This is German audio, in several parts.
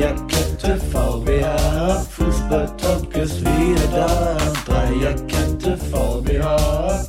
Dreierkette VBH, Fußballtalk ist wieder da. Dreierkette VBH.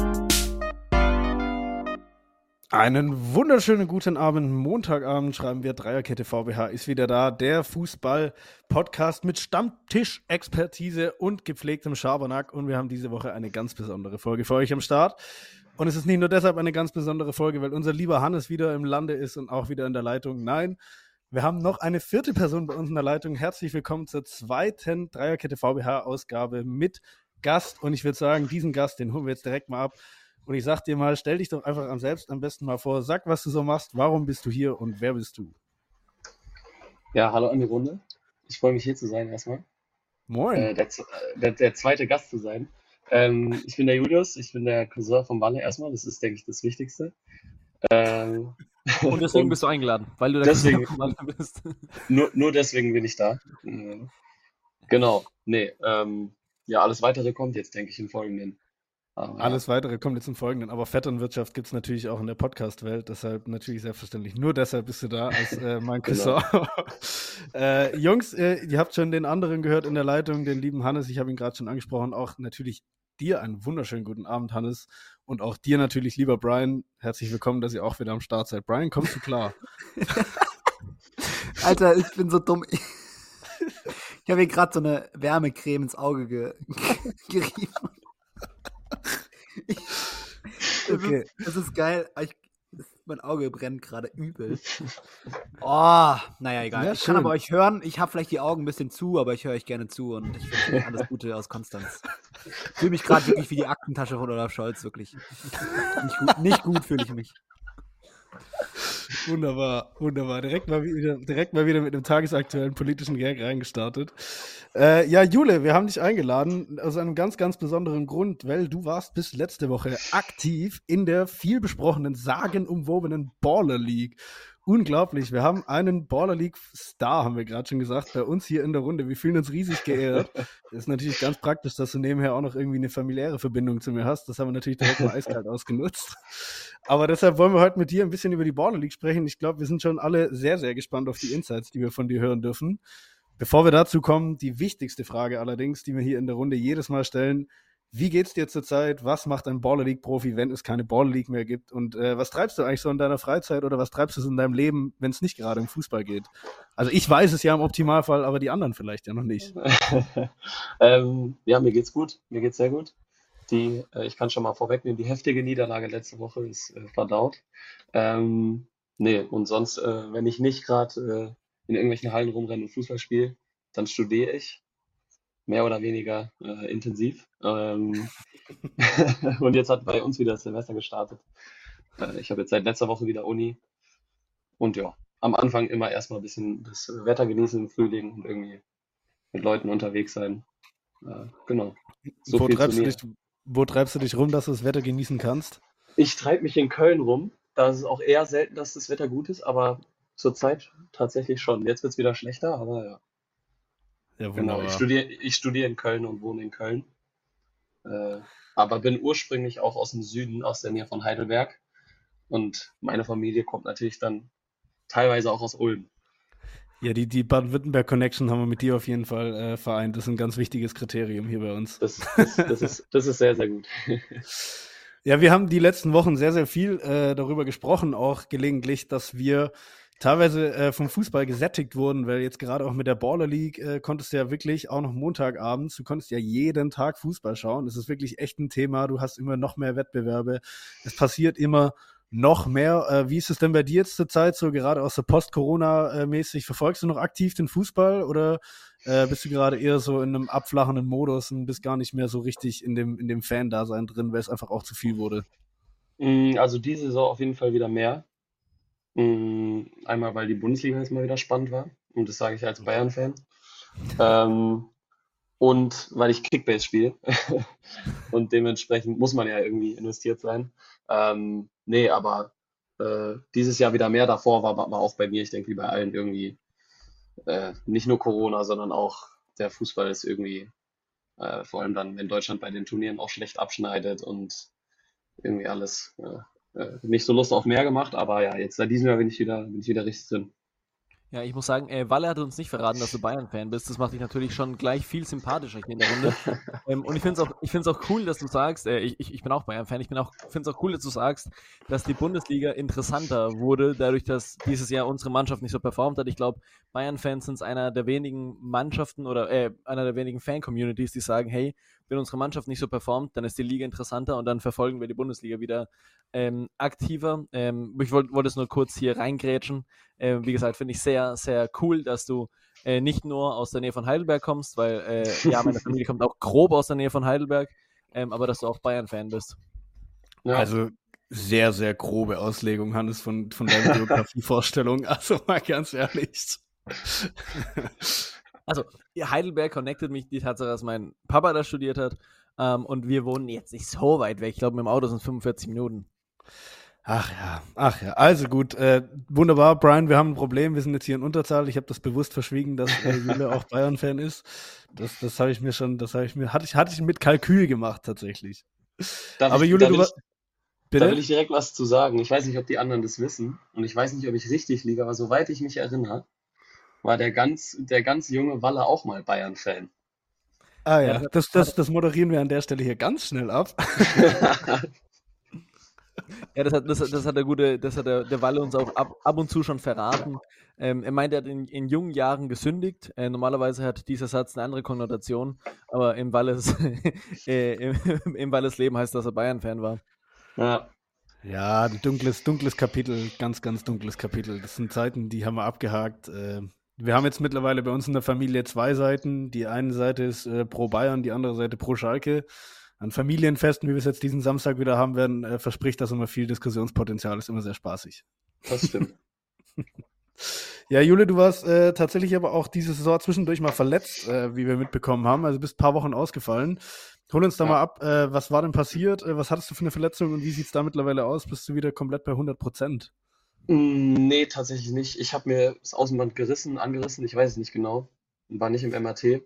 Einen wunderschönen guten Abend. Montagabend schreiben wir, Dreierkette VBH ist wieder da. Der Fußball-Podcast mit Stammtisch-Expertise und gepflegtem Schabernack. Und wir haben diese Woche eine ganz besondere Folge für euch am Start. Und es ist nicht nur deshalb eine ganz besondere Folge, weil unser lieber Hannes wieder im Lande ist und auch wieder in der Leitung. Nein, wir haben noch eine vierte Person bei uns in der Leitung. Herzlich willkommen zur zweiten Dreierkette VBH-Ausgabe mit Gast. Und ich würde sagen, diesen Gast, den holen wir jetzt direkt mal ab. Und ich sag dir mal, stell dich doch einfach am besten mal vor, sag, was du so machst, warum bist du hier und wer bist du? Ja, hallo an die Runde. Ich freue mich hier zu sein erstmal. Moin. Der zweite Gast zu sein. Ich bin der Julius, ich bin der Cousin von Walle erstmal, das ist, denke ich, das Wichtigste. Und deswegen bist du eingeladen, weil du der deswegen, Cousin von Walle bist. Nur deswegen bin ich da. Genau, ja, alles Weitere kommt jetzt, denke ich, im Folgenden. Alles Weitere kommt jetzt im Folgenden, aber Vetternwirtschaft gibt es natürlich auch in der Podcast-Welt, deshalb natürlich selbstverständlich. Nur deshalb bist du da als mein Cousin. Genau. Jungs, ihr habt schon den anderen gehört in der Leitung, den lieben Hannes, ich habe ihn gerade schon angesprochen, auch natürlich dir einen wunderschönen guten Abend, Hannes, und auch dir natürlich, lieber Brian, herzlich willkommen, dass ihr auch wieder am Start seid. Brian, kommst du klar? Alter, ich bin so dumm. Ich habe hier gerade so eine Wärmecreme ins Auge gerieben. Okay, das ist geil. Mein Auge brennt gerade übel. Oh, naja, egal. Ja, ich kann aber euch hören. Ich habe vielleicht die Augen ein bisschen zu, aber ich höre euch gerne zu und ich wünsche euch alles Gute aus Konstanz. Ich fühle mich gerade wirklich wie die Aktentasche von Olaf Scholz, wirklich. Nicht gut fühle ich mich. Wunderbar. Direkt mal wieder mit einem tagesaktuellen politischen Gag reingestartet. Ja, Jule, wir haben dich eingeladen aus einem ganz, ganz besonderen Grund, weil du warst bis letzte Woche aktiv in der vielbesprochenen, sagenumwobenen Baller League. Unglaublich, wir haben einen Baller League Star, haben wir gerade schon gesagt, bei uns hier in der Runde. Wir fühlen uns riesig geehrt. Das ist natürlich ganz praktisch, dass du nebenher auch noch irgendwie eine familiäre Verbindung zu mir hast. Das haben wir natürlich direkt mal eiskalt ausgenutzt. Aber deshalb wollen wir heute mit dir ein bisschen über die Baller League sprechen. Ich glaube, wir sind schon alle sehr, sehr gespannt auf die Insights, die wir von dir hören dürfen. Bevor wir dazu kommen, die wichtigste Frage allerdings, die wir hier in der Runde jedes Mal stellen: Wie geht's dir zurzeit? Was macht ein Baller League Profi, wenn es keine Baller League mehr gibt? Und was treibst du eigentlich so in deiner Freizeit oder was treibst du so in deinem Leben, wenn es nicht gerade um Fußball geht? Also ich weiß es ja im Optimalfall, aber die anderen vielleicht ja noch nicht. Ja, mir geht's gut. Mir geht's sehr gut. Ich kann schon mal vorwegnehmen, die heftige Niederlage letzte Woche ist verdaut. Und sonst, wenn ich nicht gerade in irgendwelchen Hallen rumrenne und Fußball spiele, dann studiere ich. Mehr oder weniger intensiv. Und jetzt hat bei uns wieder das Semester gestartet. Ich habe jetzt seit letzter Woche wieder Uni. Und ja, am Anfang immer erstmal ein bisschen das Wetter genießen im Frühling und irgendwie mit Leuten unterwegs sein. Genau. So Wo treibst du dich rum, dass du das Wetter genießen kannst? Ich treibe mich in Köln rum. Da ist es auch eher selten, dass das Wetter gut ist, aber zurzeit tatsächlich schon. Jetzt wird es wieder schlechter, aber ja. Ja, genau, ich studiere in Köln und wohne in Köln. Aber bin ursprünglich auch aus dem Süden, aus der Nähe von Heidelberg. Und meine Familie kommt natürlich dann teilweise auch aus Ulm. Ja, die Baden-Württemberg-Connection haben wir mit dir auf jeden Fall vereint. Das ist ein ganz wichtiges Kriterium hier bei uns. Das ist sehr, sehr gut. Ja, wir haben die letzten Wochen sehr, sehr viel darüber gesprochen, auch gelegentlich, dass wir teilweise vom Fußball gesättigt wurden, weil jetzt gerade auch mit der Baller League konntest du ja wirklich auch noch Montagabends, du konntest ja jeden Tag Fußball schauen. Das ist wirklich echt ein Thema. Du hast immer noch mehr Wettbewerbe. Es passiert immer noch mehr. Wie ist es denn bei dir jetzt zur Zeit, so gerade aus der Post-Corona-mäßig? Verfolgst du noch aktiv den Fußball oder bist du gerade eher so in einem abflachenden Modus und bist gar nicht mehr so richtig in dem Fan-Dasein drin, weil es einfach auch zu viel wurde? Also diese Saison auf jeden Fall wieder mehr. Einmal, weil die Bundesliga jetzt mal wieder spannend war. Und das sage ich als Bayern-Fan. Und weil ich Kickbase spiele. Und dementsprechend muss man ja irgendwie investiert sein. Aber dieses Jahr wieder mehr. Davor war auch bei mir, ich denke, wie bei allen irgendwie nicht nur Corona, sondern auch der Fußball ist irgendwie, vor allem dann, wenn Deutschland bei den Turnieren auch schlecht abschneidet und irgendwie alles nicht so Lust auf mehr gemacht. Aber ja, jetzt seit diesem Jahr bin ich wieder richtig drin. Ja, ich muss sagen, Walle hat uns nicht verraten, dass du Bayern-Fan bist. Das macht dich natürlich schon gleich viel sympathischer hier in der Runde. Und ich finde es auch cool, dass du sagst, ich bin auch Bayern-Fan, finde es auch cool, dass du sagst, dass die Bundesliga interessanter wurde, dadurch, dass dieses Jahr unsere Mannschaft nicht so performt hat. Ich glaube, Bayern-Fans sind einer der wenigen Mannschaften oder einer der wenigen Fan-Communities, die sagen, hey, wenn unsere Mannschaft nicht so performt, dann ist die Liga interessanter und dann verfolgen wir die Bundesliga wieder aktiver. Ich wollte es nur kurz hier reingrätschen. Wie gesagt, finde ich sehr, sehr cool, dass du nicht nur aus der Nähe von Heidelberg kommst, weil meine Familie kommt auch grob aus der Nähe von Heidelberg, aber dass du auch Bayern-Fan bist. Ja. Also sehr, sehr grobe Auslegung, Hannes, von deiner Biografievorstellung. Also mal ganz ehrlich. Also Heidelberg connectet mich die Tatsache, dass mein Papa da studiert hat und wir wohnen jetzt nicht so weit weg. Ich glaube, mit dem Auto sind es 45 Minuten. Ach ja. Also gut, wunderbar, Brian, wir haben ein Problem, wir sind jetzt hier in Unterzahl. Ich habe das bewusst verschwiegen, dass Jule auch Bayern-Fan ist. Das habe ich mir schon, hatte ich mit Kalkül gemacht tatsächlich. Aber Jule, da will ich direkt was zu sagen. Ich weiß nicht, ob die anderen das wissen und ich weiß nicht, ob ich richtig liege, aber soweit ich mich erinnere, war der ganz junge Walle auch mal Bayern-Fan. Ah ja, das moderieren wir an der Stelle hier ganz schnell ab. Ja, das hat der Walle uns auch ab und zu schon verraten. Er meint, er hat in jungen Jahren gesündigt. Normalerweise hat dieser Satz eine andere Konnotation, aber im Walles Leben heißt, dass er Bayern-Fan war. Ja, ein dunkles Kapitel, ganz, ganz dunkles Kapitel. Das sind Zeiten, die haben wir abgehakt. Wir haben jetzt mittlerweile bei uns in der Familie 2 Seiten. Die eine Seite ist pro Bayern, die andere Seite pro Schalke. An Familienfesten, wie wir es jetzt diesen Samstag wieder haben werden, verspricht das immer viel Diskussionspotenzial. Ist immer sehr spaßig. Das stimmt. Ja, Jule, du warst tatsächlich aber auch diese Saison zwischendurch mal verletzt, wie wir mitbekommen haben. Also bist ein paar Wochen ausgefallen. Hol uns da mal ab, was war denn passiert? Was hattest du für eine Verletzung und wie sieht es da mittlerweile aus? Bist du wieder komplett bei 100%? Nee, tatsächlich nicht. Ich habe mir das Außenband angerissen, ich weiß es nicht genau. War nicht im MRT.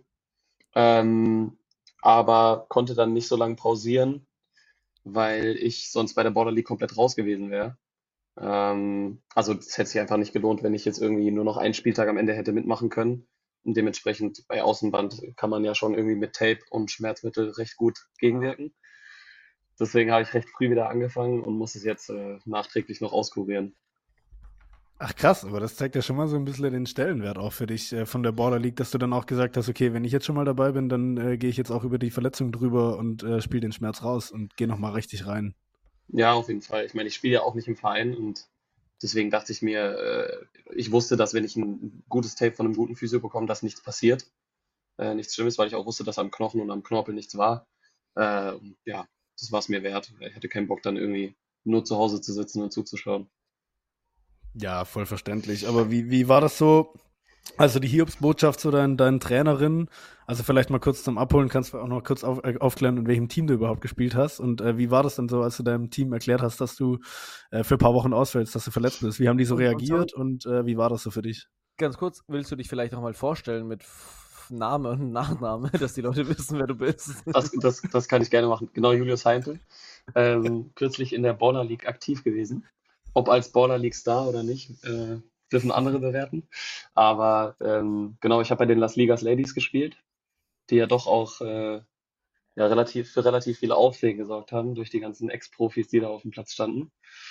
Aber konnte dann nicht so lange pausieren, weil ich sonst bei der Border League komplett raus gewesen wäre. Also es hätte sich einfach nicht gelohnt, wenn ich jetzt irgendwie nur noch einen Spieltag am Ende hätte mitmachen können. Und dementsprechend bei Außenband kann man ja schon irgendwie mit Tape und Schmerzmittel recht gut gegenwirken. Deswegen habe ich recht früh wieder angefangen und muss es jetzt nachträglich noch auskurieren. Ach krass, aber das zeigt ja schon mal so ein bisschen den Stellenwert auch für dich von der Border League, dass du dann auch gesagt hast, okay, wenn ich jetzt schon mal dabei bin, dann gehe ich jetzt auch über die Verletzung drüber und spiele den Schmerz raus und gehe nochmal richtig rein. Ja, auf jeden Fall. Ich meine, ich spiele ja auch nicht im Verein und deswegen dachte ich mir, ich wusste, dass wenn ich ein gutes Tape von einem guten Physio bekomme, dass nichts passiert. Nichts Schlimmes, weil ich auch wusste, dass am Knochen und am Knorpel nichts war. Ja, das war es mir wert. Ich hatte keinen Bock, dann irgendwie nur zu Hause zu sitzen und zuzuschauen. Ja, voll verständlich. Aber wie war das so? Also die Hiobsbotschaft zu deinen Trainerinnen, also vielleicht mal kurz zum Abholen, kannst du auch noch kurz aufklären, in welchem Team du überhaupt gespielt hast und wie war das dann so, als du deinem Team erklärt hast, dass du für ein paar Wochen ausfällst, dass du verletzt bist? Wie haben die so reagiert und wie war das so für dich? Ganz kurz, willst du dich vielleicht noch mal vorstellen mit Name und Nachname, dass die Leute wissen, wer du bist? Das kann ich gerne machen. Genau, Julius Heintel. Kürzlich in der Baller League aktiv gewesen. Ob als Baller League Star oder nicht, dürfen andere bewerten. Aber genau, ich habe bei den Las Ligas Ladies gespielt, die ja doch auch für relativ viele Aufsehen gesorgt haben durch die ganzen Ex-Profis, die da auf dem Platz standen.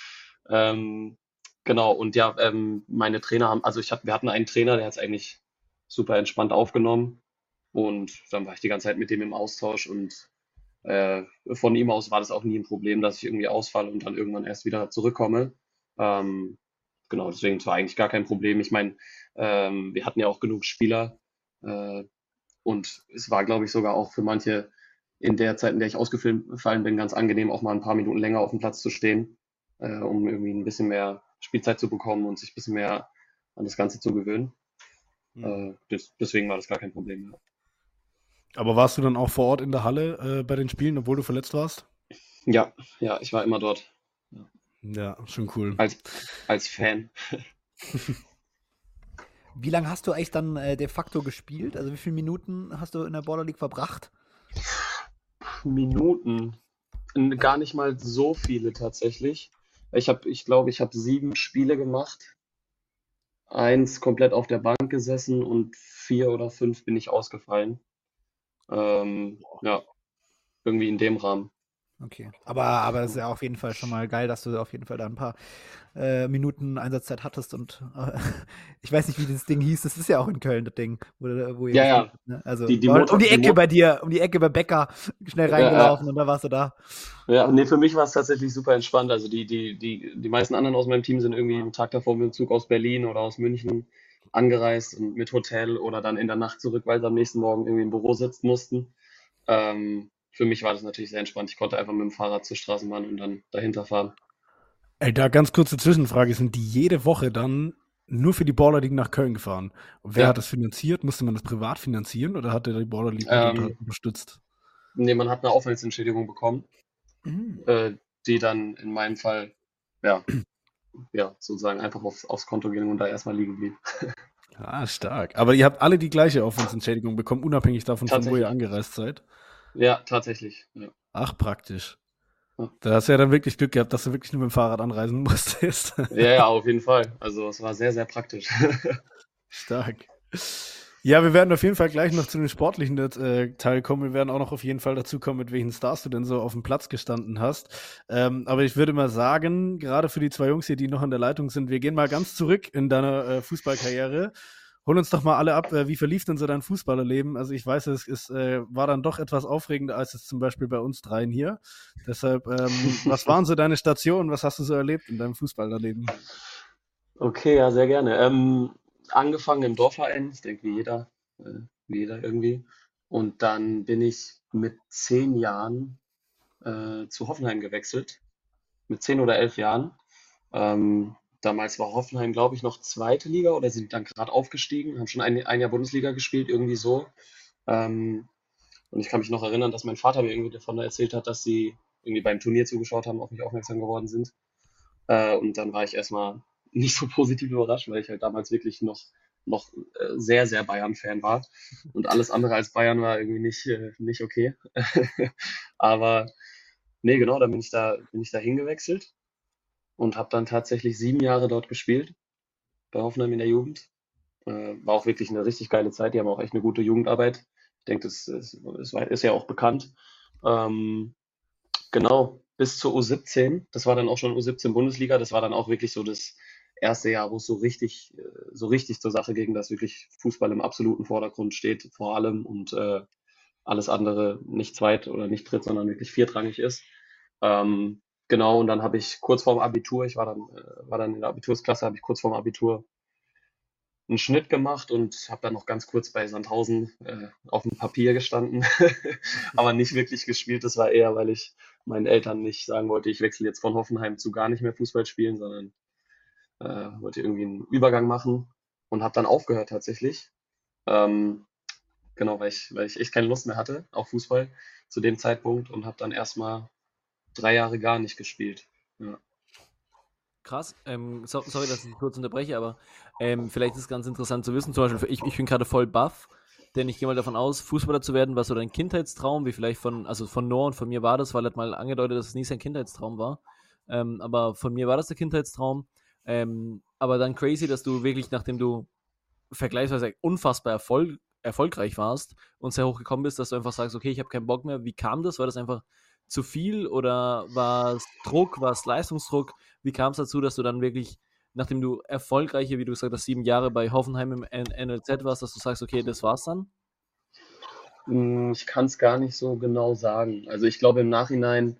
Genau, und ja, meine Trainer wir hatten einen Trainer, der hat es eigentlich super entspannt aufgenommen und dann war ich die ganze Zeit mit dem im Austausch und von ihm aus war das auch nie ein Problem, dass ich irgendwie ausfalle und dann irgendwann erst wieder zurückkomme. Genau, deswegen war eigentlich gar kein Problem. Ich meine, wir hatten ja auch genug Spieler und es war, glaube ich, sogar auch für manche in der Zeit, in der ich ausgefallen bin, ganz angenehm, auch mal ein paar Minuten länger auf dem Platz zu stehen, um irgendwie ein bisschen mehr Spielzeit zu bekommen und sich ein bisschen mehr an das Ganze zu gewöhnen. Deswegen war das gar kein Problem. Ja. Aber warst du dann auch vor Ort in der Halle bei den Spielen, obwohl du verletzt warst? Ja, ich war immer dort. Ja, schon cool. Als Fan. Wie lange hast du eigentlich dann de facto gespielt? Also wie viele Minuten hast du in der Border League verbracht? Minuten? Gar nicht mal so viele tatsächlich. Ich glaube, ich habe 7 Spiele gemacht. 1 komplett auf der Bank gesessen und 4 oder 5 bin ich ausgefallen. Ja, irgendwie in dem Rahmen. Okay. Aber es ist ja auf jeden Fall schon mal geil, dass du auf jeden Fall da ein paar Minuten Einsatzzeit hattest und ich weiß nicht, wie das Ding hieß. Das ist ja auch in Köln, das Ding, wo ihr Ja, gespielt habt, ne? Also die um die Ecke bei dir, um die Ecke bei Becker schnell reingelaufen und da warst du da. Ja, nee, für mich war es tatsächlich super entspannt. Also die meisten anderen aus meinem Team sind irgendwie einen Tag davor mit dem Zug aus Berlin oder aus München angereist und mit Hotel oder dann in der Nacht zurück, weil sie am nächsten Morgen irgendwie im Büro sitzen mussten. Für mich war das natürlich sehr entspannt. Ich konnte einfach mit dem Fahrrad zur Straßenbahn und dann dahinter fahren. Ey, da ganz kurze Zwischenfrage. Sind die jede Woche dann nur für die Baller League nach Köln gefahren? Und wer Ja. hat das finanziert? Musste man das privat finanzieren oder hat der die Baller League unterstützt? Nee, man hat eine Aufwandsentschädigung bekommen, die dann in meinem Fall ja sozusagen einfach aufs Konto ging und da erstmal liegen blieb. Ah, stark. Aber ihr habt alle die gleiche Aufwandsentschädigung bekommen, unabhängig davon, von wo ihr angereist seid? Ja, tatsächlich. Ja. Ach, praktisch. Ja. Da hast du ja dann wirklich Glück gehabt, dass du wirklich nur mit dem Fahrrad anreisen musstest. Ja, auf jeden Fall. Also es war sehr, sehr praktisch. Stark. Ja, wir werden auf jeden Fall gleich noch zu dem sportlichen Teil kommen. Wir werden auch noch auf jeden Fall dazu kommen, mit welchen Stars du denn so auf dem Platz gestanden hast. Aber ich würde mal sagen, gerade für die zwei Jungs hier, die noch an der Leitung sind, wir gehen mal ganz zurück in deiner Fußballkarriere. Hol uns doch mal alle ab, wie verlief denn so dein Fußballerleben? Also ich weiß, es war dann doch etwas aufregender als es zum Beispiel bei uns dreien hier. Deshalb, was waren so deine Stationen? Was hast du so erlebt in deinem Fußballerleben? Okay, ja, sehr gerne. Angefangen im Dorfverein, ich denke wie jeder irgendwie. Und dann bin ich mit 10 Jahren zu Hoffenheim gewechselt. Mit 10 oder 11 Jahren. Damals war Hoffenheim, glaube ich, noch zweite Liga oder sind dann gerade aufgestiegen, haben schon ein Jahr Bundesliga gespielt, irgendwie so. Und ich kann mich noch erinnern, dass mein Vater mir irgendwie davon erzählt hat, dass sie irgendwie beim Turnier zugeschaut haben, auf mich aufmerksam geworden sind. Und dann war ich erstmal nicht so positiv überrascht, weil ich halt damals wirklich noch sehr, sehr Bayern-Fan war. Und alles andere als Bayern war irgendwie nicht okay. Aber nee, genau, dann bin ich da hingewechselt und habe dann tatsächlich 7 Jahre dort gespielt, bei Hoffenheim in der Jugend. War auch wirklich eine richtig geile Zeit. Die haben auch echt eine gute Jugendarbeit. Ich denke, das ist ja auch bekannt. Genau, bis zur U17. Das war dann auch schon U17 Bundesliga. Das war dann auch wirklich so das erste Jahr, wo es so richtig zur Sache ging, dass wirklich Fußball im absoluten Vordergrund steht, vor allem und alles andere nicht zweit- oder nicht dritt, sondern wirklich viertrangig ist. Genau, und dann habe ich kurz vorm Abitur, ich war dann in der Abitursklasse, habe ich kurz vorm Abitur einen Schnitt gemacht und habe dann noch ganz kurz bei Sandhausen auf dem Papier gestanden, aber nicht wirklich gespielt. Das war eher, weil ich meinen Eltern nicht sagen wollte, ich wechsle jetzt von Hoffenheim zu gar nicht mehr Fußball spielen, sondern wollte irgendwie einen Übergang machen und habe dann aufgehört tatsächlich. Genau, weil ich echt keine Lust mehr hatte auf Fußball zu dem Zeitpunkt und habe dann erstmal 3 Jahre gar nicht gespielt. Ja. Krass. Sorry, dass ich dich kurz unterbreche, aber vielleicht ist es ganz interessant zu wissen. Zum Beispiel, ich bin gerade voll baff, denn ich gehe mal davon aus, Fußballer zu werden, war so dein Kindheitstraum, wie vielleicht von Noah und von mir war das, weil er hat mal angedeutet, dass es nie sein Kindheitstraum war. Aber von mir war das der Kindheitstraum. Aber dann crazy, dass du wirklich, nachdem du vergleichsweise unfassbar erfolgreich warst und sehr hoch gekommen bist, dass du einfach sagst, okay, ich habe keinen Bock mehr. Wie kam das? War das einfach zu viel oder war es Druck, war es Leistungsdruck? Wie kam es dazu, dass du dann wirklich, nachdem du erfolgreiche, wie du gesagt hast, 7 Jahre bei Hoffenheim im NLZ warst, dass du sagst, okay, das war's dann? Ich kann es gar nicht so genau sagen. Also ich glaube im Nachhinein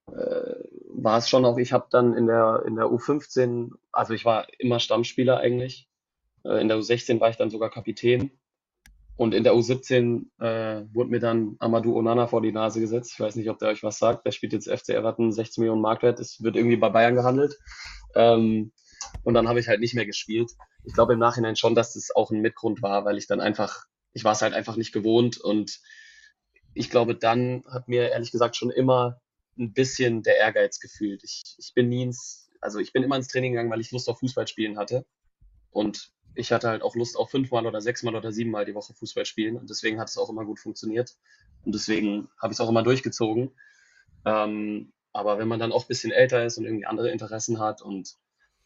war es schon auch, ich habe dann in der U15, also ich war immer Stammspieler eigentlich. In der U16 war ich dann sogar Kapitän. Und in der U17 wurde mir dann Amadou Onana vor die Nase gesetzt. Ich weiß nicht, ob der euch was sagt. Der spielt jetzt FC Everton, 16 Millionen Marktwert. Es wird irgendwie bei Bayern gehandelt. Und dann habe ich halt nicht mehr gespielt. Ich glaube im Nachhinein schon, dass das auch ein Mitgrund war, weil ich war es halt einfach nicht gewohnt. Und ich glaube, dann hat mir ehrlich gesagt schon immer ein bisschen der Ehrgeiz gefühlt. Ich bin immer ins Training gegangen, weil ich Lust auf Fußball spielen hatte. Und ich hatte halt auch Lust auf 5-mal oder 6-mal oder 7-mal die Woche Fußball spielen. Und deswegen hat es auch immer gut funktioniert. Und deswegen habe ich es auch immer durchgezogen. Aber wenn man dann auch ein bisschen älter ist und irgendwie andere Interessen hat und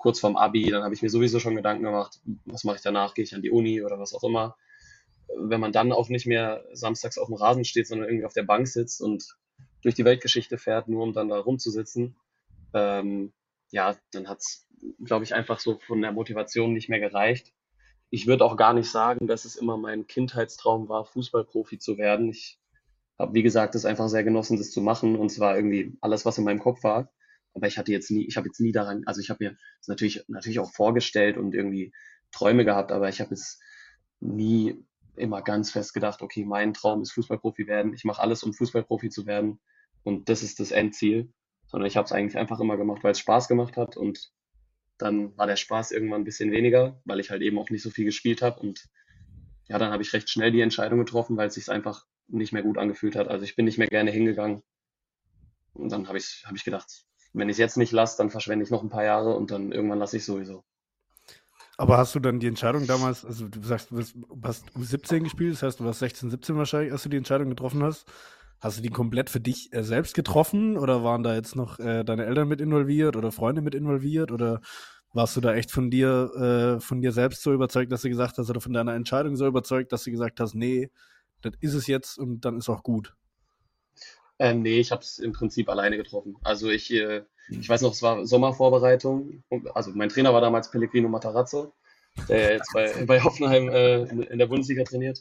kurz vorm Abi, dann habe ich mir sowieso schon Gedanken gemacht, was mache ich danach, gehe ich an die Uni oder was auch immer. Wenn man dann auch nicht mehr samstags auf dem Rasen steht, sondern irgendwie auf der Bank sitzt und durch die Weltgeschichte fährt, nur um dann da rumzusitzen, ja, dann hat's, glaube ich, einfach so von der Motivation nicht mehr gereicht. Ich würde auch gar nicht sagen, dass es immer mein Kindheitstraum war, Fußballprofi zu werden. Ich habe, wie gesagt, es einfach sehr genossen, das zu machen, und zwar irgendwie alles, was in meinem Kopf war. Aber ich habe jetzt nie daran, also ich habe mir das natürlich auch vorgestellt und irgendwie Träume gehabt, aber ich habe jetzt nie immer ganz fest gedacht, okay, mein Traum ist Fußballprofi werden. Ich mache alles, um Fußballprofi zu werden, und das ist das Endziel. Sondern ich habe es eigentlich einfach immer gemacht, weil es Spaß gemacht hat, und dann war der Spaß irgendwann ein bisschen weniger, weil ich halt eben auch nicht so viel gespielt habe, und ja, dann habe ich recht schnell die Entscheidung getroffen, weil es sich einfach nicht mehr gut angefühlt hat. Also ich bin nicht mehr gerne hingegangen, und dann habe ich gedacht, wenn ich es jetzt nicht lasse, dann verschwende ich noch ein paar Jahre, und dann irgendwann lasse ich sowieso. Aber hast du dann die Entscheidung damals, also du sagst, du hast U17 gespielt, das heißt, du warst 16, 17 wahrscheinlich, als du die Entscheidung getroffen hast. Hast du die komplett für dich selbst getroffen, oder waren da jetzt noch deine Eltern mit involviert oder Freunde mit involviert, oder warst du da echt von dir selbst so überzeugt, dass du gesagt hast, oder von deiner Entscheidung so überzeugt, dass du gesagt hast, nee, das ist es jetzt und dann ist auch gut? Nee, ich habe es im Prinzip alleine getroffen. Also ich weiß noch, es war Sommervorbereitung. Also mein Trainer war damals Pellegrino Matarazzo, der jetzt bei Hoffenheim in der Bundesliga trainiert.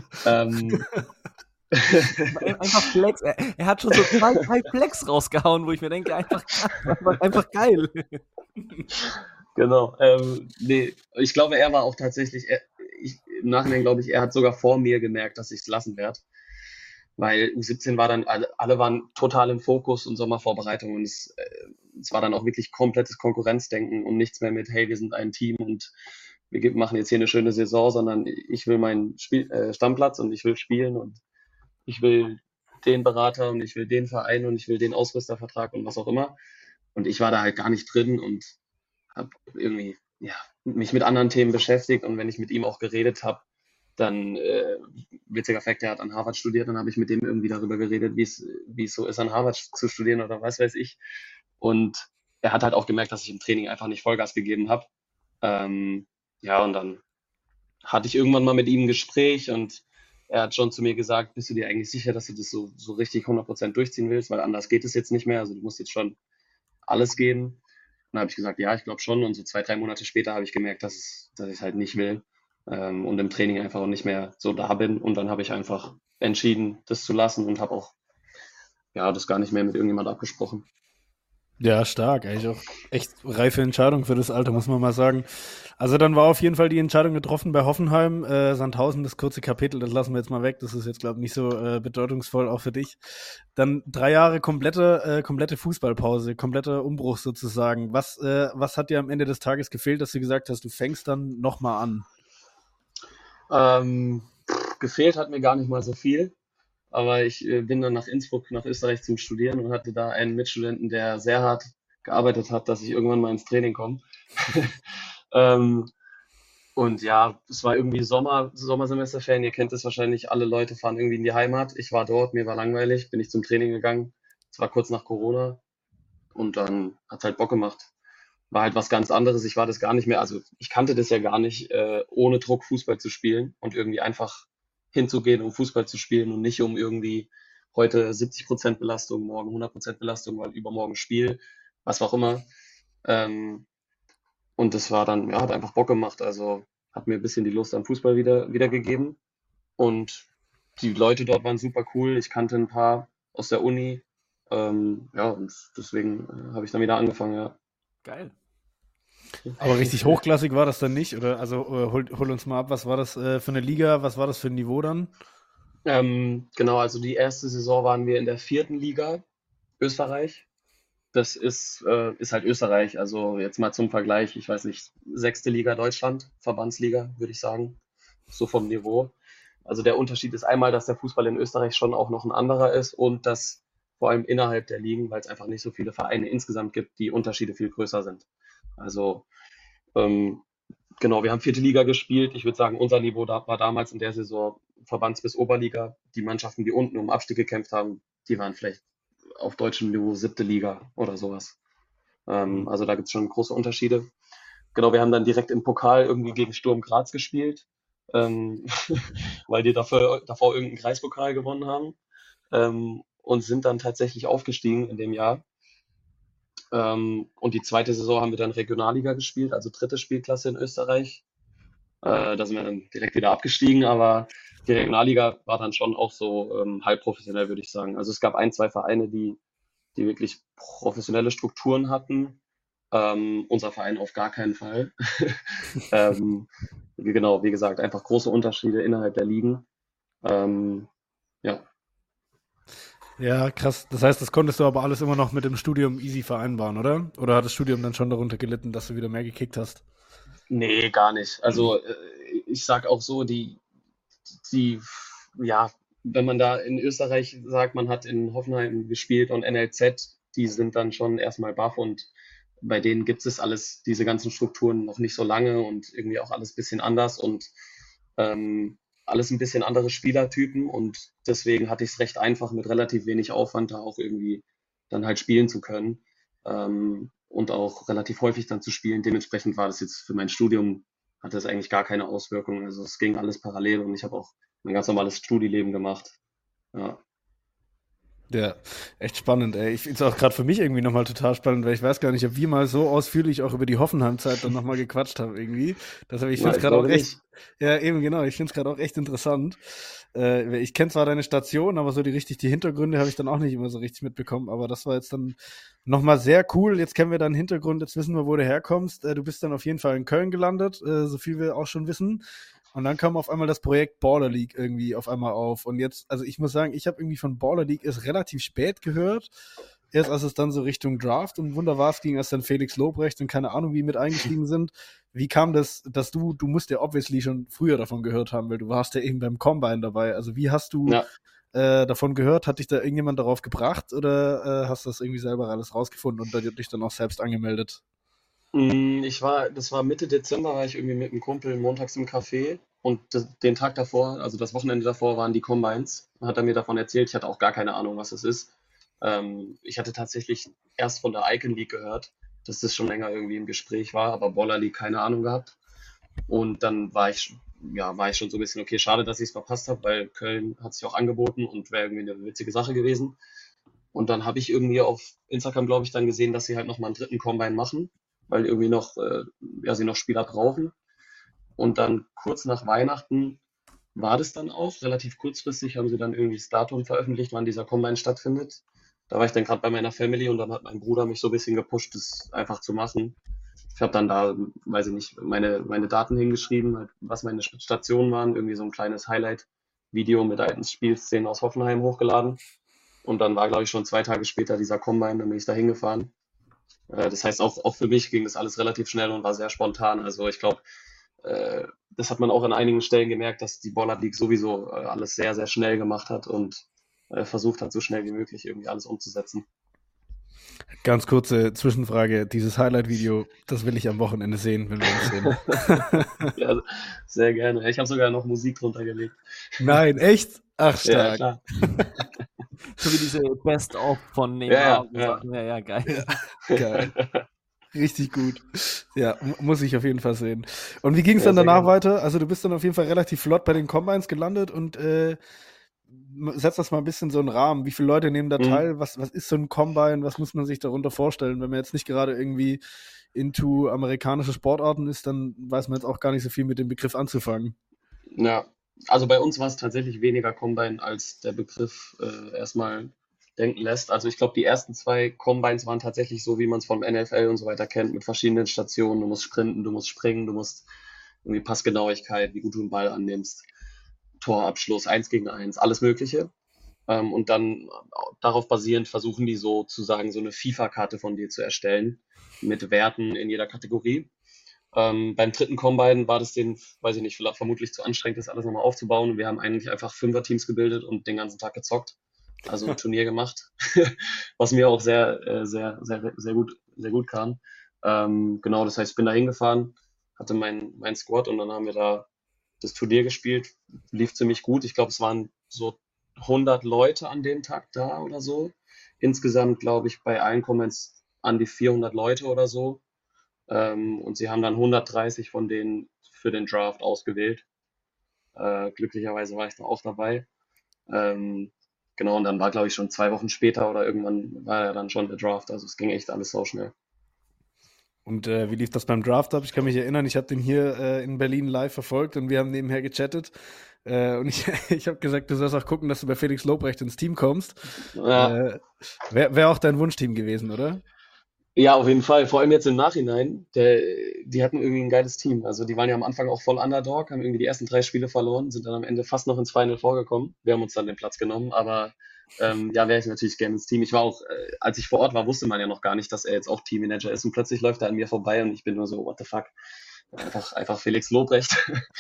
Einfach Flex. Er hat schon so 2 Flex rausgehauen, wo ich mir denke, einfach geil. Genau. Nee, ich glaube, er war auch tatsächlich, im Nachhinein glaube ich, er hat sogar vor mir gemerkt, dass ich es lassen werde. Weil U17 war dann, alle waren total im Fokus und Sommervorbereitung, und es war dann auch wirklich komplettes Konkurrenzdenken und nichts mehr mit, hey, wir sind ein Team und wir machen jetzt hier eine schöne Saison, sondern ich will meinen Stammplatz, und ich will spielen, und ich will den Berater, und ich will den Verein, und ich will den Ausrüstervertrag und was auch immer. Und ich war da halt gar nicht drin und habe irgendwie, ja, mich mit anderen Themen beschäftigt, und wenn ich mit ihm auch geredet habe, dann, witziger Fakt, er hat an Harvard studiert, dann habe ich mit dem irgendwie darüber geredet, wie es so ist, an Harvard zu studieren oder was weiß ich. Und er hat halt auch gemerkt, dass ich im Training einfach nicht Vollgas gegeben habe. Ja, und dann hatte ich irgendwann mal mit ihm ein Gespräch, und er hat schon zu mir gesagt, bist du dir eigentlich sicher, dass du das so richtig 100% durchziehen willst, weil anders geht es jetzt nicht mehr, also du musst jetzt schon alles geben. Und dann habe ich gesagt, ja, ich glaube schon, und so 2, 3 Monate später habe ich gemerkt, dass ich es halt nicht will, und im Training einfach auch nicht mehr so da bin, und dann habe ich einfach entschieden, das zu lassen, und habe auch, ja, das gar nicht mehr mit irgendjemand abgesprochen. Ja, stark. Eigentlich auch echt reife Entscheidung für das Alter, muss man mal sagen. Also dann war auf jeden Fall die Entscheidung getroffen bei Hoffenheim. Sandhausen, das kurze Kapitel, das lassen wir jetzt mal weg. Das ist jetzt, glaube ich, nicht so bedeutungsvoll, auch für dich. Dann 3 Jahre komplette Fußballpause, kompletter Umbruch sozusagen. Was hat dir am Ende des Tages gefehlt, dass du gesagt hast, du fängst dann nochmal an? Gefehlt hat mir gar nicht mal so viel. Aber ich bin dann nach Innsbruck, nach Österreich zum Studieren, und hatte da einen Mitstudenten, der sehr hart gearbeitet hat, dass ich irgendwann mal ins Training komme. Und ja, es war irgendwie Sommersemesterferien, ihr kennt es wahrscheinlich, alle Leute fahren irgendwie in die Heimat. Ich war dort, mir war langweilig, bin ich zum Training gegangen. Es war kurz nach Corona, und dann hat es halt Bock gemacht. War halt was ganz anderes. Ich war das gar nicht mehr, also ich kannte das ja gar nicht, ohne Druck Fußball zu spielen und irgendwie einfach hinzugehen, um Fußball zu spielen, und nicht um irgendwie heute 70% Belastung, morgen 100% Belastung, weil übermorgen Spiel, was auch immer. Und das war dann, ja, hat einfach Bock gemacht. Also hat mir ein bisschen die Lust am Fußball wieder gegeben. Und die Leute dort waren super cool. Ich kannte ein paar aus der Uni. Ja, und deswegen habe ich dann wieder angefangen, ja. Geil. Aber richtig hochklassig war das dann nicht? Oder also hol uns mal ab, was war das für eine Liga, was war das für ein Niveau dann? Genau, also die erste Saison waren wir in der 4. Liga Österreich. Das ist halt Österreich, also jetzt mal zum Vergleich, ich weiß nicht, 6. Liga Deutschland, Verbandsliga, würde ich sagen, so vom Niveau. Also der Unterschied ist einmal, dass der Fußball in Österreich schon auch noch ein anderer ist, und dass vor allem innerhalb der Ligen, weil es einfach nicht so viele Vereine insgesamt gibt, die Unterschiede viel größer sind. Also genau, wir haben 4. Liga gespielt. Ich würde sagen, unser Niveau war damals in der Saison Verbands- bis Oberliga. Die Mannschaften, die unten um Abstieg gekämpft haben, die waren vielleicht auf deutschem Niveau 7. Liga oder sowas. Also da gibt es schon große Unterschiede. Genau, wir haben dann direkt im Pokal irgendwie gegen Sturm Graz gespielt, ähm, weil die davor irgendeinen Kreispokal gewonnen haben, und sind dann tatsächlich aufgestiegen in dem Jahr. Und die zweite Saison haben wir dann Regionalliga gespielt, also dritte Spielklasse in Österreich. Da sind wir dann direkt wieder abgestiegen, aber die Regionalliga war dann schon auch so halb professionell, würde ich sagen. Also es gab ein, zwei Vereine, die wirklich professionelle Strukturen hatten. Unser Verein auf gar keinen Fall. Genau, wie gesagt, einfach große Unterschiede innerhalb der Ligen. Ja. Ja, krass. Das heißt, das konntest du aber alles immer noch mit dem Studium easy vereinbaren, oder? Oder hat das Studium dann schon darunter gelitten, dass du wieder mehr gekickt hast? Nee, gar nicht. Also ich sag auch so, ja, wenn man da in Österreich sagt, man hat in Hoffenheim gespielt und NLZ, die sind dann schon erstmal baff, und bei denen gibt es alles, diese ganzen Strukturen noch nicht so lange und irgendwie auch alles ein bisschen anders und alles ein bisschen andere Spielertypen, und deswegen hatte ich es recht einfach, mit relativ wenig Aufwand da auch irgendwie dann halt spielen zu können, und auch relativ häufig dann zu spielen. Dementsprechend war das jetzt für mein Studium, hatte es eigentlich gar keine Auswirkungen. Also es ging alles parallel und ich habe auch mein ganz normales Studieleben gemacht. Ja. Ja, echt spannend, ey. Ich finde es auch gerade für mich irgendwie nochmal total spannend, weil ich weiß gar nicht, ob wir mal so ausführlich auch über die Hoffenheim-Zeit dann nochmal gequatscht haben irgendwie. Ich finde es gerade auch echt, ja eben genau, ich finde es gerade auch echt interessant. Ich kenne zwar deine Station, aber so die Hintergründe habe ich dann auch nicht immer so richtig mitbekommen, aber das war jetzt dann nochmal sehr cool. Jetzt kennen wir deinen Hintergrund, jetzt wissen wir, wo du herkommst. Du bist dann auf jeden Fall in Köln gelandet, so viel wir auch schon wissen. Und dann kam auf einmal das Projekt Baller League irgendwie auf einmal auf. Und jetzt, also ich muss sagen, ich habe irgendwie von Baller League erst relativ spät gehört. Erst als es dann so Richtung Draft und Wunderwas ging, als dann Felix Lobrecht und keine Ahnung wie mit eingestiegen sind. Wie kam das, dass du musst ja obviously schon früher davon gehört haben, weil du warst ja eben beim Combine dabei. Also wie hast du davon gehört? Hat dich da irgendjemand darauf gebracht oder hast du das irgendwie selber alles rausgefunden und dich dann auch selbst angemeldet? Das war Mitte Dezember, war ich irgendwie mit einem Kumpel montags im Café, und den Tag davor, also das Wochenende davor, waren die Combines. Dann hat er mir davon erzählt, ich hatte auch gar keine Ahnung, was das ist. Ich hatte tatsächlich erst von der Icon League gehört, dass das schon länger irgendwie im Gespräch war, aber Baller League keine Ahnung gehabt. Und dann war ich schon so ein bisschen, okay, schade, dass ich es verpasst habe, weil Köln hat sich auch angeboten und wäre irgendwie eine witzige Sache gewesen. Und dann habe ich irgendwie auf Instagram, glaube ich, dann gesehen, dass sie halt nochmal einen dritten Combine machen, weil irgendwie sie noch Spieler brauchen. Und dann kurz nach Weihnachten war das dann auch. Relativ kurzfristig haben sie dann irgendwie das Datum veröffentlicht, wann dieser Combine stattfindet. Da war ich dann gerade bei meiner Family, und dann hat mein Bruder mich so ein bisschen gepusht, das einfach zu machen. Ich habe dann da, weiß ich nicht, meine Daten hingeschrieben, halt, was meine Stationen waren, irgendwie so ein kleines Highlight-Video mit alten Spielszenen aus Hoffenheim hochgeladen. Und dann war, glaube ich, schon 2 Tage später dieser Combine, dann bin ich da hingefahren. Das heißt, auch für mich ging das alles relativ schnell und war sehr spontan. Also ich glaube, das hat man auch an einigen Stellen gemerkt, dass die Baller League sowieso alles sehr, sehr schnell gemacht hat und versucht hat, so schnell wie möglich irgendwie alles umzusetzen. Ganz kurze Zwischenfrage. Dieses Highlight-Video, das will ich am Wochenende sehen, wenn wir uns sehen. Ja, sehr gerne. Ich habe sogar noch Musik drunter gelegt. Nein, echt? Ach, stark. Ja, klar. So wie diese Best-of von Neymar. Ja, geil. Ja, geil. Richtig gut. Ja, muss ich auf jeden Fall sehen. Und wie ging es dann danach weiter? Also du bist dann auf jeden Fall relativ flott bei den Combines gelandet und setz das mal ein bisschen so einen Rahmen. Wie viele Leute nehmen da teil? Was ist so ein Combine? Was muss man sich darunter vorstellen? Wenn man jetzt nicht gerade irgendwie into amerikanische Sportarten ist, dann weiß man jetzt auch gar nicht so viel mit dem Begriff anzufangen. Ja, also bei uns war es tatsächlich weniger Combine, als der Begriff erstmal denken lässt. Also ich glaube, die ersten 2 Combines waren tatsächlich so, wie man es vom NFL und so weiter kennt, mit verschiedenen Stationen. Du musst sprinten, du musst springen, du musst irgendwie Passgenauigkeit, wie gut du den Ball annimmst, Torabschluss, 1 gegen 1, alles Mögliche. Und dann darauf basierend versuchen die sozusagen so eine FIFA-Karte von dir zu erstellen, mit Werten in jeder Kategorie. Beim dritten Combine war das denen, weiß ich nicht, vermutlich zu anstrengend, das alles nochmal aufzubauen. Und wir haben eigentlich einfach 5er-Teams gebildet und den ganzen Tag gezockt. Also ein Turnier gemacht, was mir auch sehr, sehr, sehr, sehr gut kam. Genau, das heißt, ich bin da hingefahren, hatte mein Squad, und dann haben wir da das Turnier gespielt. Lief ziemlich gut. Ich glaube, es waren so 100 Leute an dem Tag da oder so. Insgesamt, glaube ich, bei allen Comments an die 400 Leute oder so. Und sie haben dann 130 von denen für den Draft ausgewählt. Glücklicherweise war ich da auch dabei. Genau, und dann war, glaube ich, schon 2 Wochen später oder irgendwann war ja dann schon der Draft. Also es ging echt alles so schnell. Und wie lief das beim Draft ab? Ich kann mich erinnern, ich habe den hier in Berlin live verfolgt und wir haben nebenher gechattet. Und ich habe gesagt, du sollst auch gucken, dass du bei Felix Lobrecht ins Team kommst. Ja. Wäre auch dein Wunschteam gewesen, oder? Ja, auf jeden Fall. Vor allem jetzt im Nachhinein. Die hatten irgendwie ein geiles Team. Also die waren ja am Anfang auch voll Underdog, haben irgendwie die ersten 3 Spiele verloren, sind dann am Ende fast noch ins Final vorgekommen. Wir haben uns dann den Platz genommen, aber ja, wäre ich natürlich gerne ins Team. Ich war auch, als ich vor Ort war, wusste man ja noch gar nicht, dass er jetzt auch Teammanager ist und plötzlich läuft er an mir vorbei und ich bin nur so, what the fuck? Einfach Felix Lobrecht.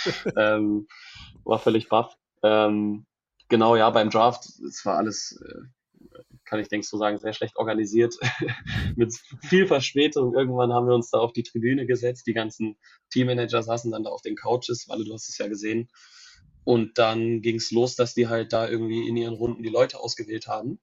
War völlig baff. Genau, ja, beim Draft, es war alles, kann ich denke so sagen, sehr schlecht organisiert. Mit viel Verspätung. Irgendwann haben wir uns da auf die Tribüne gesetzt. Die ganzen Teammanager saßen dann da auf den Couches, weil du hast es ja gesehen. Und dann ging es los, dass die halt da irgendwie in ihren Runden die Leute ausgewählt haben.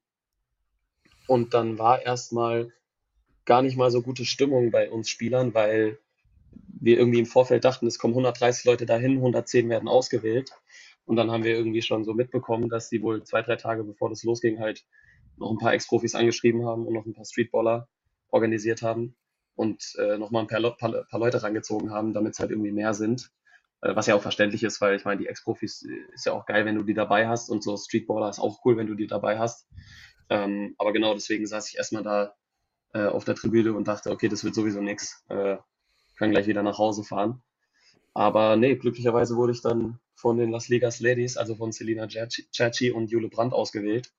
Und dann war erstmal gar nicht mal so gute Stimmung bei uns Spielern, weil wir irgendwie im Vorfeld dachten, es kommen 130 Leute dahin, 110 werden ausgewählt. Und dann haben wir irgendwie schon so mitbekommen, dass die wohl 2, 3 Tage bevor das losging halt noch ein paar Ex-Profis angeschrieben haben und noch ein paar Streetballer organisiert haben und nochmal ein paar Leute rangezogen haben, damit es halt irgendwie mehr sind. Was ja auch verständlich ist, weil ich meine, die Ex-Profis ist ja auch geil, wenn du die dabei hast und so Streetballer ist auch cool, wenn du die dabei hast. Aber genau deswegen saß ich erstmal da auf der Tribüne und dachte, okay, das wird sowieso nix. Kann gleich wieder nach Hause fahren. Aber nee, glücklicherweise wurde ich dann von den Las Vegas Ladies, also von Selina Cerci und Jule Brandt ausgewählt.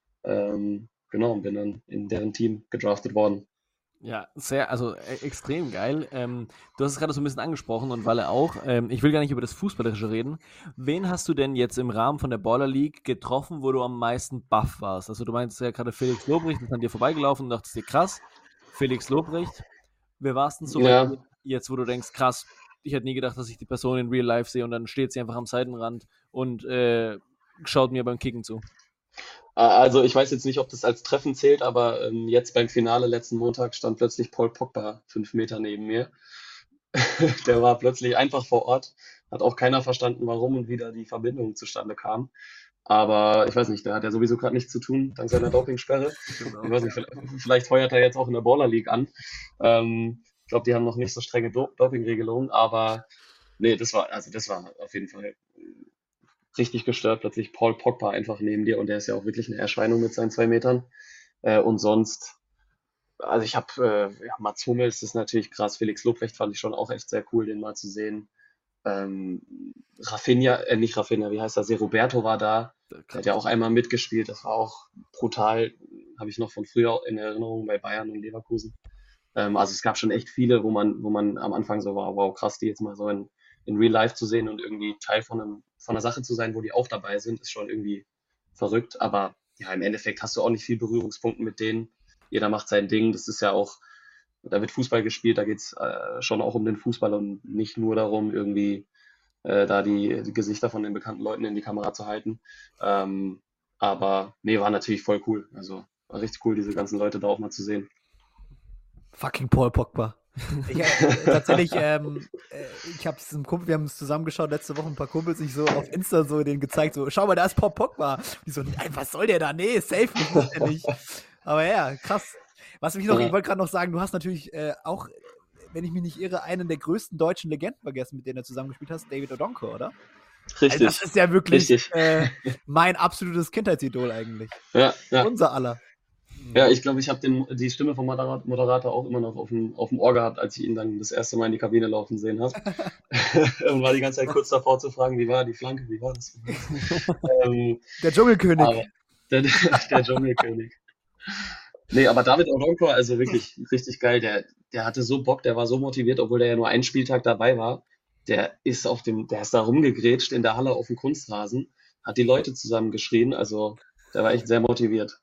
Genau, und bin dann in deren Team gedraftet worden. Ja, extrem geil. Du hast es gerade so ein bisschen angesprochen und Walle auch. Ich will gar nicht über das Fußballerische reden. Wen hast du denn jetzt im Rahmen von der Baller League getroffen, wo du am meisten baff warst? Also du meinst ja gerade Felix Lobrecht, ist an dir vorbeigelaufen und dachtest dir, krass, Felix Lobrecht. Wer warst denn so bei dir jetzt, wo du denkst, krass, ich hätte nie gedacht, dass ich die Person in Real Life sehe und dann steht sie einfach am Seitenrand und schaut mir beim Kicken zu? Also ich weiß jetzt nicht, ob das als Treffen zählt, aber jetzt beim Finale letzten Montag stand plötzlich Paul Pogba 5 Meter neben mir. Der war plötzlich einfach vor Ort, hat auch keiner verstanden, warum und wie da die Verbindung zustande kam. Aber ich weiß nicht, der hat ja sowieso gerade nichts zu tun, dank seiner Dopingsperre. Ich weiß nicht, vielleicht heuert er jetzt auch in der Baller League an. Ich glaube, die haben noch nicht so strenge Dopingregelungen, aber nee, das war auf jeden Fall richtig gestört, plötzlich Paul Pogba einfach neben dir und der ist ja auch wirklich eine Erscheinung mit seinen 2 Metern. Und sonst, also ich habe, Mats Hummels ist natürlich krass, Felix Lobrecht fand ich schon auch echt sehr cool, den mal zu sehen. Nicht Rafinha, wie heißt er? Roberto war da, der hat ja auch einmal mitgespielt, das war auch brutal, habe ich noch von früher in Erinnerung bei Bayern und Leverkusen. Also es gab schon echt viele, wo man am Anfang so war, wow, krass, die jetzt mal so in Real Life zu sehen und irgendwie Teil von einer Sache zu sein, wo die auch dabei sind, ist schon irgendwie verrückt. Aber ja, im Endeffekt hast du auch nicht viel Berührungspunkte mit denen. Jeder macht sein Ding. Das ist ja auch, da wird Fußball gespielt, da geht's schon auch um den Fußball und nicht nur darum, irgendwie da die Gesichter von den bekannten Leuten in die Kamera zu halten. Aber nee, war natürlich voll cool. Also war richtig cool, diese ganzen Leute da auch mal zu sehen. Fucking Paul Pogba. Tatsächlich, ich habe es einem Kumpel, wir haben es zusammengeschaut, letzte Woche ein paar Kumpels, ich so auf Insta so denen gezeigt, so, schau mal, da ist Paul Pogba. Die so, nein, was soll der da? Nee, safe nicht. Aber ja, krass. Ich wollte gerade noch sagen, du hast natürlich auch, wenn ich mich nicht irre, einen der größten deutschen Legenden vergessen, mit denen du zusammengespielt hast, David Odonko, oder? Richtig. Also das ist ja wirklich mein absolutes Kindheitsidol eigentlich. Ja. Unser aller. Ja, ich glaube, ich habe die Stimme vom Moderator auch immer noch auf dem Ohr gehabt, als ich ihn dann das erste Mal in die Kabine laufen sehen habe. Und war die ganze Zeit kurz davor zu fragen, wie war die Flanke, wie war das? Der Dschungelkönig. Der Dschungelkönig. Nee, aber David Odonko, also wirklich richtig geil. Der hatte so Bock, der war so motiviert, obwohl der ja nur einen Spieltag dabei war. Der ist da rumgegrätscht in der Halle auf dem Kunstrasen, hat die Leute zusammengeschrien, also der war echt sehr motiviert.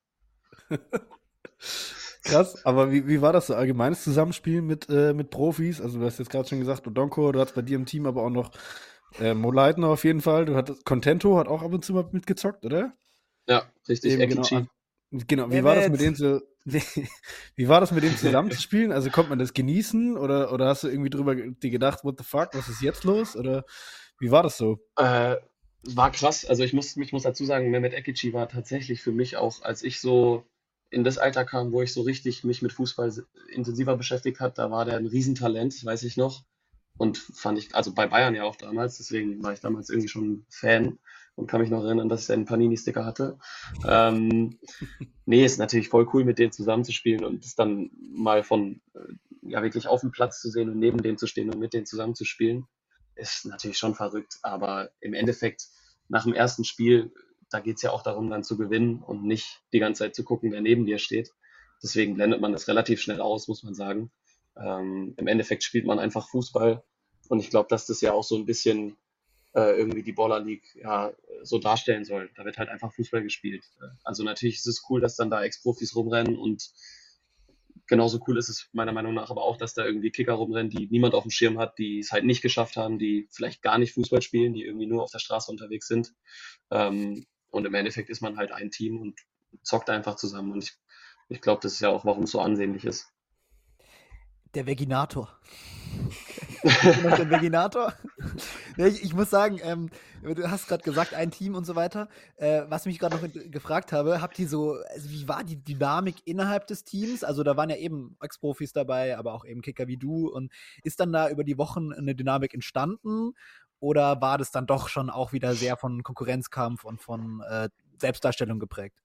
Krass, aber wie war das so allgemeines Zusammenspiel mit Profis? Also du hast jetzt gerade schon gesagt, Odonko, du hattest bei dir im Team aber auch noch Mo Leitner auf jeden Fall. Du hattest Contento, hat auch ab und zu mal mitgezockt, oder? Ja, richtig, Eben, genau. Genau, wie war das mit denen wie war das mit denen zusammenzuspielen? Also konnte man das genießen oder hast du irgendwie drüber dir gedacht, what the fuck, was ist jetzt los? Oder wie war das so? War krass. Also ich muss dazu sagen, Mehmet Ekici war tatsächlich für mich auch, als ich so in das Alter kam, wo ich so richtig mich mit Fußball intensiver beschäftigt hat, da war der ein Riesentalent, weiß ich noch. Und fand ich, also bei Bayern ja auch damals, deswegen war ich damals irgendwie schon Fan und kann mich noch erinnern, dass ich einen Panini-Sticker hatte. Nee, ist natürlich voll cool, mit denen zusammenzuspielen und es dann mal von, ja, wirklich auf dem Platz zu sehen und neben denen zu stehen und mit denen zusammenzuspielen, ist natürlich schon verrückt. Aber im Endeffekt, nach dem ersten Spiel, da geht es ja auch darum, dann zu gewinnen und nicht die ganze Zeit zu gucken, wer neben dir steht. Deswegen blendet man das relativ schnell aus, muss man sagen. Im Endeffekt spielt man einfach Fußball und ich glaube, dass das ja auch so ein bisschen irgendwie die Baller League ja so darstellen soll. Da wird halt einfach Fußball gespielt. Also natürlich ist es cool, dass dann da Ex-Profis rumrennen und genauso cool ist es meiner Meinung nach aber auch, dass da irgendwie Kicker rumrennen, die niemand auf dem Schirm hat, die es halt nicht geschafft haben, die vielleicht gar nicht Fußball spielen, die irgendwie nur auf der Straße unterwegs sind. Und im Endeffekt ist man halt ein Team und zockt einfach zusammen. Und ich glaube, das ist ja auch, warum es so ansehnlich ist. Der Veginator. Noch den Veginator? Nee, ich muss sagen, du hast gerade gesagt, ein Team und so weiter. Was mich gerade noch gefragt habe, habt ihr so, also wie war die Dynamik innerhalb des Teams? Also da waren ja eben Ex-Profis dabei, aber auch eben Kicker wie du. Und ist dann da über die Wochen eine Dynamik entstanden? Oder war das dann doch schon auch wieder sehr von Konkurrenzkampf und von Selbstdarstellung geprägt?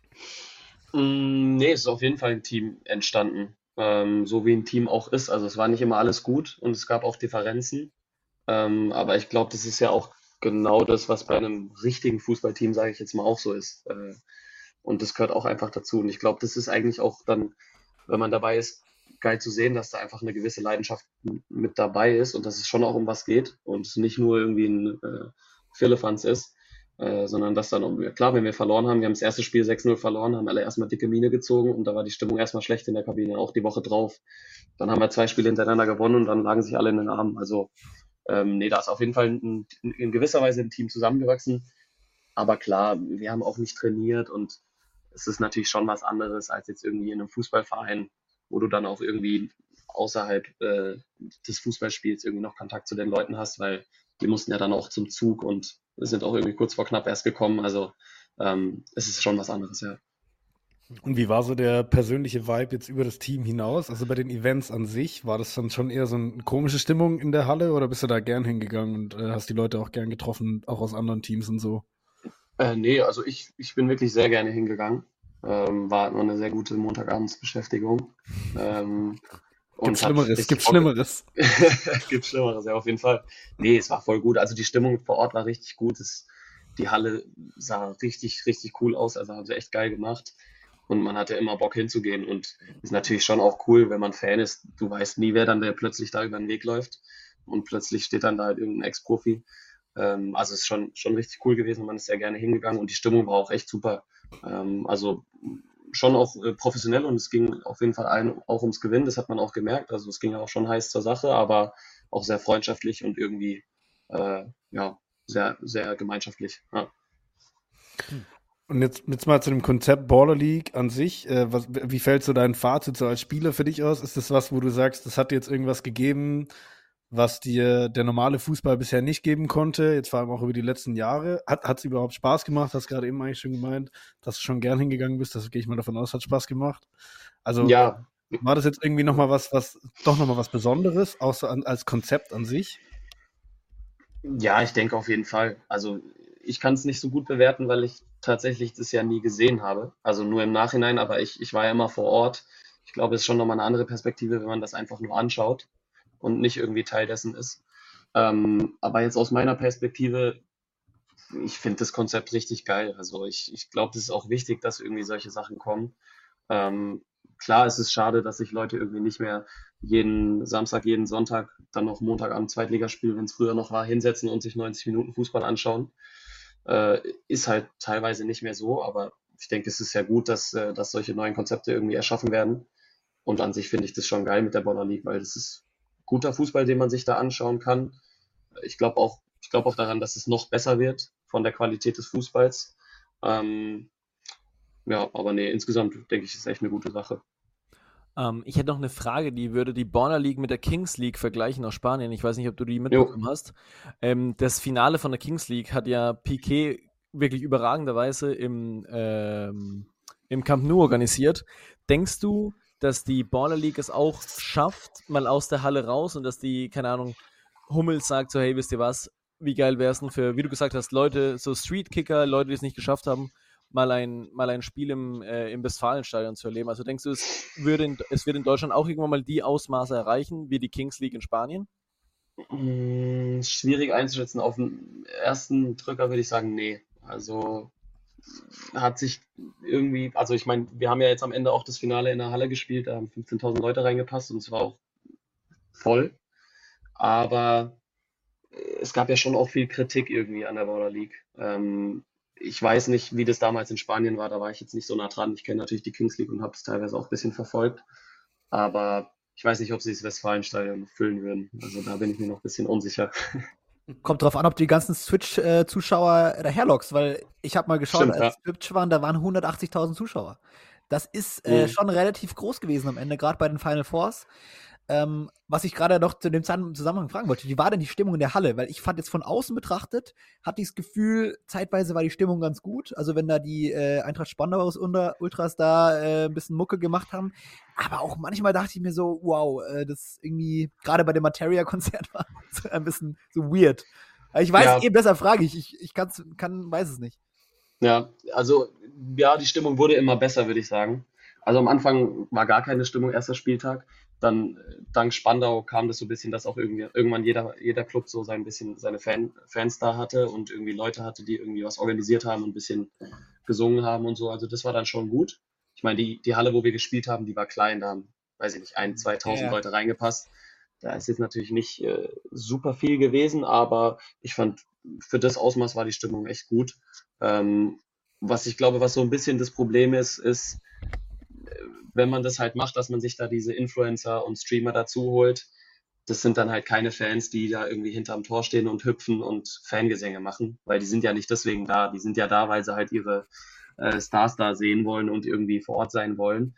Nee, es ist auf jeden Fall ein Team entstanden, so wie ein Team auch ist. Also es war nicht immer alles gut und es gab auch Differenzen. Aber ich glaube, das ist ja auch genau das, was bei einem richtigen Fußballteam, sage ich jetzt mal, auch so ist. Und das gehört auch einfach dazu. Und ich glaube, das ist eigentlich auch dann, wenn man dabei ist, geil zu sehen, dass da einfach eine gewisse Leidenschaft mit dabei ist und dass es schon auch um was geht und es nicht nur irgendwie ein Firlefanz ist, sondern dass dann, klar, wenn wir verloren haben, wir haben das erste Spiel 6-0 verloren, haben alle erstmal dicke Miene gezogen und da war die Stimmung erstmal schlecht in der Kabine, auch die Woche drauf. Dann haben wir 2 Spiele hintereinander gewonnen und dann lagen sich alle in den Armen. Also nee, da ist auf jeden Fall in gewisser Weise ein Team zusammengewachsen. Aber klar, wir haben auch nicht trainiert und es ist natürlich schon was anderes als jetzt irgendwie in einem Fußballverein, wo du dann auch irgendwie außerhalb des Fußballspiels irgendwie noch Kontakt zu den Leuten hast, weil die mussten ja dann auch zum Zug und sind auch irgendwie kurz vor knapp erst gekommen. Also es ist schon was anderes, ja. Und wie war so der persönliche Vibe jetzt über das Team hinaus? Also bei den Events an sich, war das dann schon eher so eine komische Stimmung in der Halle oder bist du da gern hingegangen und hast die Leute auch gern getroffen, auch aus anderen Teams und so? Nee, also ich bin wirklich sehr gerne hingegangen. War eine sehr gute Montagabendsbeschäftigung. Gibt's Schlimmeres, gibt's Schlimmeres. Gibt Schlimmeres, ja, auf jeden Fall. Nee, es war voll gut. Also die Stimmung vor Ort war richtig gut. Die Halle sah richtig, richtig cool aus. Also haben sie echt geil gemacht. Und man hatte immer Bock hinzugehen. Und ist natürlich schon auch cool, wenn man Fan ist. Du weißt nie, wer dann der plötzlich da über den Weg läuft. Und plötzlich steht dann da halt irgendein Ex-Profi. Also es ist schon richtig cool gewesen. Man ist sehr gerne hingegangen. Und die Stimmung war auch echt super. Also schon auch professionell und es ging auf jeden Fall allen auch ums Gewinnen, das hat man auch gemerkt. Also es ging auch schon heiß zur Sache, aber auch sehr freundschaftlich und irgendwie ja, sehr, sehr gemeinschaftlich. Ja. Und jetzt mal zu dem Konzept Baller League an sich. Wie fällt so dein Fazit so als Spieler für dich aus? Ist das was, wo du sagst, das hat dir jetzt irgendwas gegeben, was dir der normale Fußball bisher nicht geben konnte, jetzt vor allem auch über die letzten Jahre? Hat es überhaupt Spaß gemacht? Hast gerade eben eigentlich schon gemeint, dass du schon gern hingegangen bist. Das gehe ich mal davon aus, hat Spaß gemacht. Also Ja, war das jetzt irgendwie nochmal was Besonderes, außer als Konzept an sich? ja, ich denke auf jeden Fall. Also ich kann es nicht so gut bewerten, weil ich tatsächlich das ja nie gesehen habe. Also nur im Nachhinein, aber ich war ja immer vor Ort. Ich glaube, es ist schon nochmal eine andere Perspektive, wenn man das einfach nur anschaut und nicht irgendwie Teil dessen ist. Aber jetzt aus meiner Perspektive, ich finde das Konzept richtig geil. Also ich glaube, das ist auch wichtig, dass irgendwie solche Sachen kommen. Klar, es ist schade, dass sich Leute irgendwie nicht mehr jeden Samstag, jeden Sonntag, dann noch Montagabend Zweitligaspiel, wenn es früher noch war, hinsetzen und sich 90 Minuten Fußball anschauen. Ist halt teilweise nicht mehr so, aber ich denke, es ist ja gut, dass solche neuen Konzepte irgendwie erschaffen werden. Und an sich finde ich das schon geil mit der Bonner League, weil das ist guter Fußball, den man sich da anschauen kann. Ich glaube auch daran, dass es noch besser wird von der Qualität des Fußballs. Ähm, Ja, aber nee, insgesamt denke ich, ist echt eine gute Sache. Ich hätte noch eine Frage, die würde die Borna League mit der Kings League vergleichen aus Spanien. Ich weiß nicht, ob du die mitbekommen hast. Das Finale von der Kings League hat ja Piqué wirklich überragenderweise im Camp Nou organisiert. Denkst du, dass die Baller League es auch schafft, mal aus der Halle raus und dass die, keine Ahnung, Hummels sagt so, hey, wisst ihr was, wie geil wäre es denn für, wie du gesagt hast, Leute, so Street-Kicker, Leute, die es nicht geschafft haben, mal ein Spiel im Westfalenstadion zu erleben. Also denkst du, es wird in Deutschland auch irgendwann mal die Ausmaße erreichen, wie die Kings League in Spanien? Schwierig einzuschätzen. Auf den ersten Drücker würde ich sagen, nee. Also hat sich irgendwie, also ich meine, wir haben ja jetzt am Ende auch das Finale in der Halle gespielt, da haben 15.000 Leute reingepasst und es war auch voll. Aber es gab ja schon auch viel Kritik irgendwie an der Border League. Ich weiß nicht, wie das damals in Spanien war, da war ich jetzt nicht so nah dran. Ich kenne natürlich die Kings League und habe es teilweise auch ein bisschen verfolgt. Aber ich weiß nicht, ob sie das Westfalenstadion füllen würden. Also da bin ich mir noch ein bisschen unsicher. Kommt drauf an, ob du die ganzen Switch-Zuschauer daherlockst, weil ich habe mal geschaut, Stimmt, als Switch waren, da waren 180.000 Zuschauer. Das ist schon relativ groß gewesen am Ende, gerade bei den Final Fours. Was ich gerade noch zu dem Zusammenhang fragen wollte, wie war denn die Stimmung in der Halle? Weil ich fand jetzt von außen betrachtet, hatte ich das Gefühl, zeitweise war die Stimmung ganz gut. Also wenn da die Eintracht Spandau Ultras da ein bisschen Mucke gemacht haben. Aber auch manchmal dachte ich mir so, wow, das irgendwie, gerade bei dem Materia-Konzert war so ein bisschen so weird. Aber ich weiß eben, deshalb frage ich. Ich weiß es nicht. Ja, also ja, die Stimmung wurde immer besser, würde ich sagen. Also am Anfang war gar keine Stimmung, erster Spieltag. Dann dank Spandau kam das so ein bisschen, dass auch irgendwann jeder Club so seine Fans da hatte und irgendwie Leute hatte, die irgendwie was organisiert haben und ein bisschen gesungen haben und so. Also das war dann schon gut. Ich meine, die Halle, wo wir gespielt haben, die war klein, da haben, weiß ich nicht, 1.000, 2.000 Leute reingepasst. Da ist jetzt natürlich nicht super viel gewesen, aber ich fand, für das Ausmaß war die Stimmung echt gut. Was ich glaube, was so ein bisschen das Problem ist, wenn man das halt macht, dass man sich da diese Influencer und Streamer dazu holt, das sind dann halt keine Fans, die da irgendwie hinterm Tor stehen und hüpfen und Fangesänge machen, weil die sind ja nicht deswegen da, die sind ja da, weil sie halt ihre Stars da sehen wollen und irgendwie vor Ort sein wollen.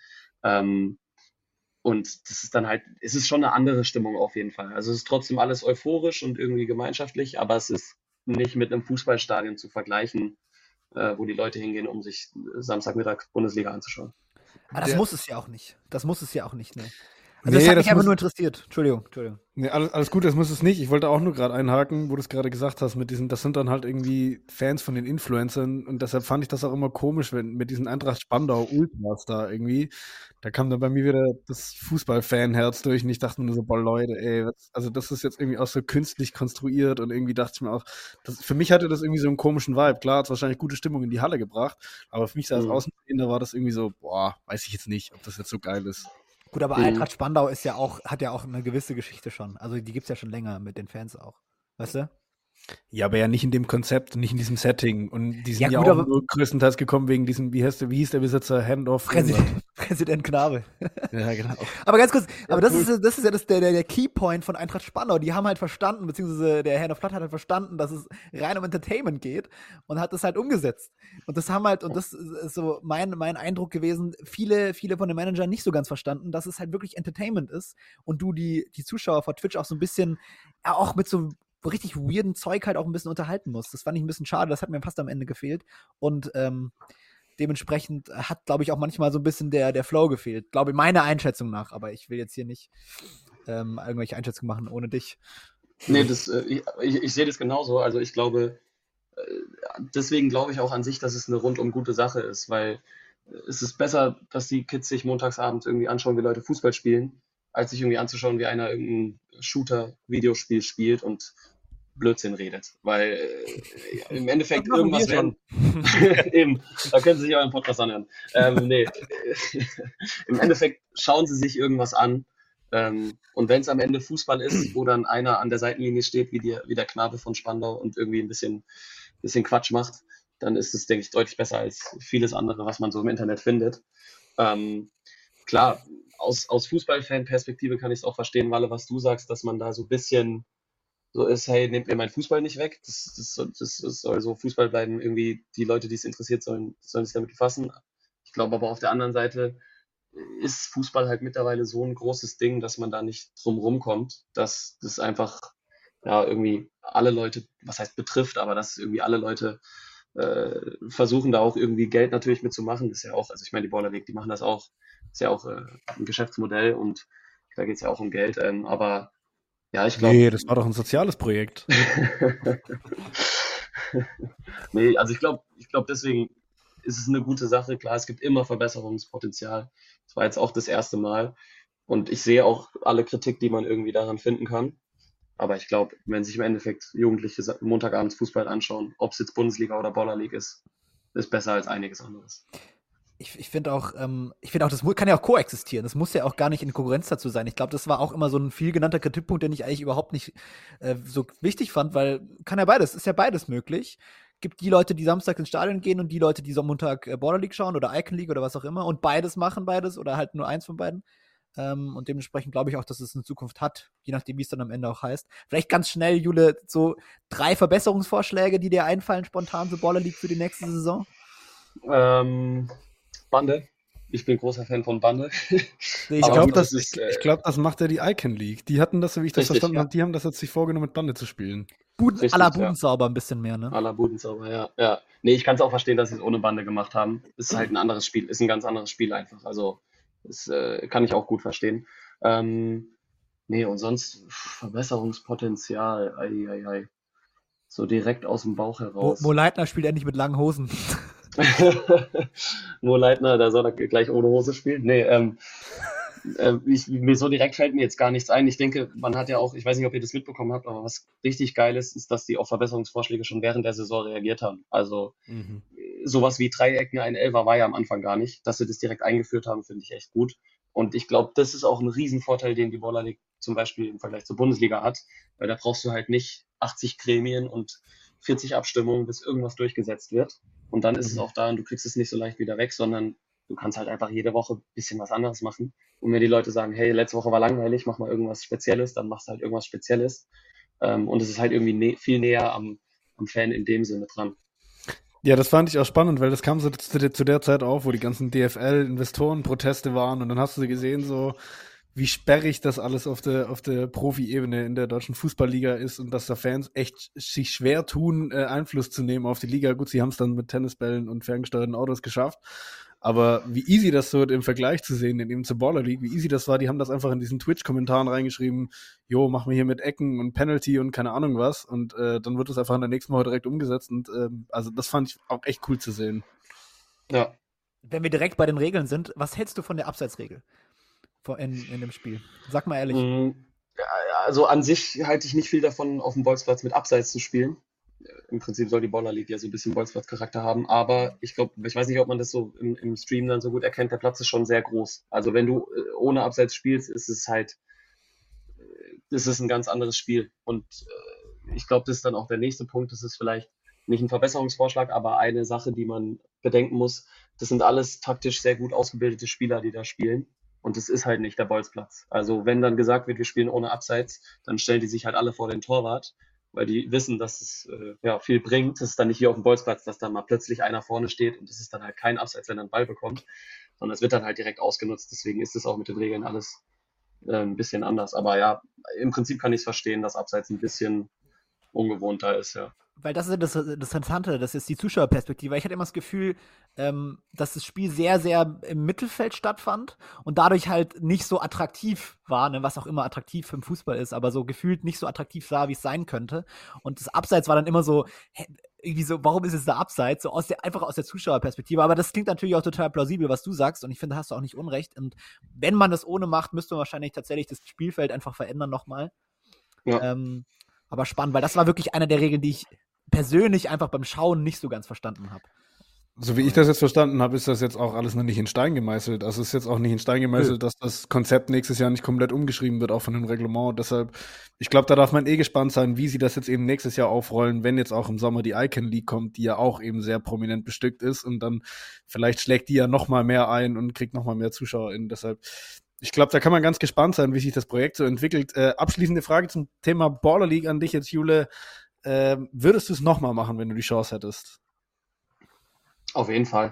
Und das ist dann halt, es ist schon eine andere Stimmung auf jeden Fall. Also es ist trotzdem alles euphorisch und irgendwie gemeinschaftlich, aber es ist nicht mit einem Fußballstadion zu vergleichen, wo die Leute hingehen, um sich Samstagmittag Bundesliga anzuschauen. Aber das muss es ja auch nicht. Das muss es ja auch nicht, ne? Also das hat mich einfach nur interessiert. Entschuldigung. Nee, alles gut, das muss es nicht. Ich wollte auch nur gerade einhaken, wo du es gerade gesagt hast, das sind dann halt irgendwie Fans von den Influencern und deshalb fand ich das auch immer komisch, wenn mit diesen Eintracht Spandau Ultras da irgendwie, da kam dann bei mir wieder das Fußball-Fan-Herz durch und ich dachte mir nur so, boah Leute, ey, also das ist jetzt irgendwie auch so künstlich konstruiert und irgendwie dachte ich mir auch, für mich hatte das irgendwie so einen komischen Vibe. Klar, hat es wahrscheinlich gute Stimmung in die Halle gebracht, aber für mich so als Außenstehender war das irgendwie so, boah, weiß ich jetzt nicht, ob das jetzt so geil ist. Gut, aber Eintracht Spandau hat ja auch eine gewisse Geschichte schon. Also die gibt es ja schon länger mit den Fans auch. Weißt du? Ja, aber ja nicht in dem Konzept, nicht in diesem Setting. Und die sind ja auch nur größtenteils gekommen wegen diesem, wie hieß der Besitzer? Handoff. Präsident Knabe. Ja, genau. Aber ganz kurz, das ist ja der Keypoint von Eintracht Spandau. Die haben halt verstanden, beziehungsweise der Herr Platt hat halt verstanden, dass es rein um Entertainment geht und hat das halt umgesetzt. Und das ist so mein Eindruck gewesen, viele von den Managern nicht so ganz verstanden, dass es halt wirklich Entertainment ist und du die Zuschauer vor Twitch auch so ein bisschen, auch mit so richtig weirden Zeug halt auch ein bisschen unterhalten muss. Das fand ich ein bisschen schade, das hat mir fast am Ende gefehlt. Und dementsprechend hat, glaube ich, auch manchmal so ein bisschen der Flow gefehlt. Glaube ich, meiner Einschätzung nach. Aber ich will jetzt hier nicht irgendwelche Einschätzungen machen ohne dich. Nee, ich sehe das genauso. Also ich glaube, deswegen glaube ich auch an sich, dass es eine rundum gute Sache ist, weil es ist besser, dass die Kids sich montagsabends irgendwie anschauen, wie Leute Fußball spielen, als sich irgendwie anzuschauen, wie einer irgendein Shooter-Videospiel spielt und Blödsinn redet, weil im Endeffekt irgendwas von eben, da können Sie sich euren Podcast anhören. Nee, im Endeffekt schauen Sie sich irgendwas an und wenn es am Ende Fußball ist, wo dann einer an der Seitenlinie steht, wie der Knabe von Spandau und irgendwie ein bisschen Quatsch macht, dann ist es, denke ich, deutlich besser als vieles andere, was man so im Internet findet. Klar, aus Fußballfan-Perspektive kann ich es auch verstehen, Walle, was du sagst, dass man da so ein bisschen so ist, hey, nehmt mir meinen Fußball nicht weg. Das soll so Fußball bleiben, irgendwie die Leute, die es interessiert, sollen sich damit befassen. Ich glaube aber auf der anderen Seite ist Fußball halt mittlerweile so ein großes Ding, dass man da nicht drum rumkommt, dass das einfach ja irgendwie alle Leute, was heißt betrifft, aber dass irgendwie alle Leute versuchen da auch irgendwie Geld natürlich mitzumachen. Das ist ja auch, also ich meine, die Baller League, die machen das auch, ist ja auch ein Geschäftsmodell und da geht es ja auch um Geld. Aber ja, ich glaube. Nee, das war doch ein soziales Projekt. Nee, also ich glaube deswegen ist es eine gute Sache. Klar, es gibt immer Verbesserungspotenzial. Das war jetzt auch das erste Mal. Und ich sehe auch alle Kritik, die man irgendwie daran finden kann. Aber ich glaube, wenn sich im Endeffekt Jugendliche Montagabends Fußball anschauen, ob es jetzt Bundesliga oder Baller League ist besser als einiges anderes. Ich finde auch, das kann ja auch koexistieren. Das muss ja auch gar nicht in Konkurrenz dazu sein. Ich glaube, das war auch immer so ein viel genannter Kritikpunkt, den ich eigentlich überhaupt nicht so wichtig fand, weil ist ja beides möglich. Gibt die Leute, die Samstag ins Stadion gehen und die Leute, die so am Montag Border League schauen oder Icon League oder was auch immer und beides machen beides oder halt nur eins von beiden. Und dementsprechend glaube ich auch, dass es eine Zukunft hat, je nachdem, wie es dann am Ende auch heißt. Vielleicht ganz schnell, Jule, so 3 Verbesserungsvorschläge, die dir einfallen spontan für Baller League für die nächste Saison? Bande. Ich bin großer Fan von Bande. Ich glaube, das macht ja die Icon League. Die hatten das, so wie ich das verstanden habe, die haben das jetzt sich vorgenommen, mit Bande zu spielen. À la Budenzauber ein bisschen mehr, ne? À la Budenzauber, ja. Nee, ich kann es auch verstehen, dass sie es ohne Bande gemacht haben. Ist halt ein anderes Spiel, ist ein ganz anderes Spiel einfach. Also, das kann ich auch gut verstehen. Nee, und sonst Verbesserungspotenzial. Ei. So direkt aus dem Bauch heraus. Mo Leitner spielt endlich mit langen Hosen. Mo Leitner, da soll er gleich ohne Hose spielen. Nee, so direkt fällt mir jetzt gar nichts ein. Ich denke, man hat ja auch, ich weiß nicht, ob ihr das mitbekommen habt, aber was richtig geil ist, dass die auf Verbesserungsvorschläge schon während der Saison reagiert haben. Also sowas wie Dreiecken, ein Elfer war ja am Anfang gar nicht. Dass sie das direkt eingeführt haben, finde ich echt gut. Und ich glaube, das ist auch ein Riesenvorteil, den die Baller League zum Beispiel im Vergleich zur Bundesliga hat, weil da brauchst du halt nicht 80 Gremien und 40 Abstimmungen, bis irgendwas durchgesetzt wird. Und dann ist es auch da und du kriegst es nicht so leicht wieder weg, sondern du kannst halt einfach jede Woche ein bisschen was anderes machen. Und wenn die Leute sagen, hey, letzte Woche war langweilig, mach mal irgendwas Spezielles, dann machst du halt irgendwas Spezielles. Und es ist halt irgendwie viel näher am Fan in dem Sinne dran. Ja, das fand ich auch spannend, weil das kam so zu der Zeit auf, wo die ganzen DFL-Investoren-Proteste waren und dann hast du gesehen, so wie sperrig das alles auf der Profi-Ebene in der deutschen Fußballliga ist und dass da Fans echt sich schwer tun, Einfluss zu nehmen auf die Liga. Gut, sie haben es dann mit Tennisbällen und ferngesteuerten Autos geschafft, aber wie easy das so im Vergleich zu sehen, eben zur Baller League, wie easy das war, die haben das einfach in diesen Twitch-Kommentaren reingeschrieben, jo, mach mir hier mit Ecken und Penalty und keine Ahnung was und dann wird das einfach in der nächsten Woche direkt umgesetzt und also das fand ich auch echt cool zu sehen. Ja. Wenn wir direkt bei den Regeln sind, was hältst du von der Abseitsregel in dem Spiel? Sag mal ehrlich. Also an sich halte ich nicht viel davon, auf dem Bolzplatz mit Abseits zu spielen. Im Prinzip soll die Baller League ja so ein bisschen Bolzplatzcharakter haben, aber ich weiß nicht, ob man das so im Stream dann so gut erkennt, der Platz ist schon sehr groß. Also wenn du ohne Abseits spielst, ist es ein ganz anderes Spiel. Und ich glaube, das ist dann auch der nächste Punkt, das ist vielleicht nicht ein Verbesserungsvorschlag, aber eine Sache, die man bedenken muss, das sind alles taktisch sehr gut ausgebildete Spieler, die da spielen. Und das ist halt nicht der Bolzplatz. Also wenn dann gesagt wird, wir spielen ohne Abseits, dann stellen die sich halt alle vor den Torwart, weil die wissen, dass es viel bringt. Das ist dann nicht wie auf dem Bolzplatz, dass da mal plötzlich einer vorne steht und es ist dann halt kein Abseits, wenn er einen Ball bekommt, sondern es wird dann halt direkt ausgenutzt. Deswegen ist es auch mit den Regeln alles ein bisschen anders. Aber ja, im Prinzip kann ich es verstehen, dass Abseits ein bisschen ungewohnter ist, ja. Weil das ist ja das Interessante, das ist die Zuschauerperspektive. Ich hatte immer das Gefühl, dass das Spiel sehr, sehr im Mittelfeld stattfand und dadurch halt nicht so attraktiv war, ne, was auch immer attraktiv im Fußball ist, aber so gefühlt nicht so attraktiv sah, wie es sein könnte. Und das Abseits war dann immer so, irgendwie so, warum ist es da Abseits? So einfach aus der Zuschauerperspektive. Aber das klingt natürlich auch total plausibel, was du sagst. Und ich finde, da hast du auch nicht Unrecht. Und wenn man das ohne macht, müsste man wahrscheinlich tatsächlich das Spielfeld einfach verändern nochmal. Ja. Aber spannend, weil das war wirklich eine der Regeln, die ich persönlich einfach beim Schauen nicht so ganz verstanden habe. So wie ich das jetzt verstanden habe, ist das jetzt auch alles noch nicht in Stein gemeißelt. Also es ist jetzt auch nicht in Stein gemeißelt, dass das Konzept nächstes Jahr nicht komplett umgeschrieben wird, auch von dem Reglement. Deshalb, ich glaube, da darf man gespannt sein, wie sie das jetzt eben nächstes Jahr aufrollen, wenn jetzt auch im Sommer die Icon League kommt, die ja auch eben sehr prominent bestückt ist und dann vielleicht schlägt die ja noch mal mehr ein und kriegt noch mal mehr ZuschauerInnen. Deshalb, ich glaube, da kann man ganz gespannt sein, wie sich das Projekt so entwickelt. Abschließende Frage zum Thema Baller League an dich jetzt, Jule. Würdest du es nochmal machen, wenn du die Chance hättest? Auf jeden Fall.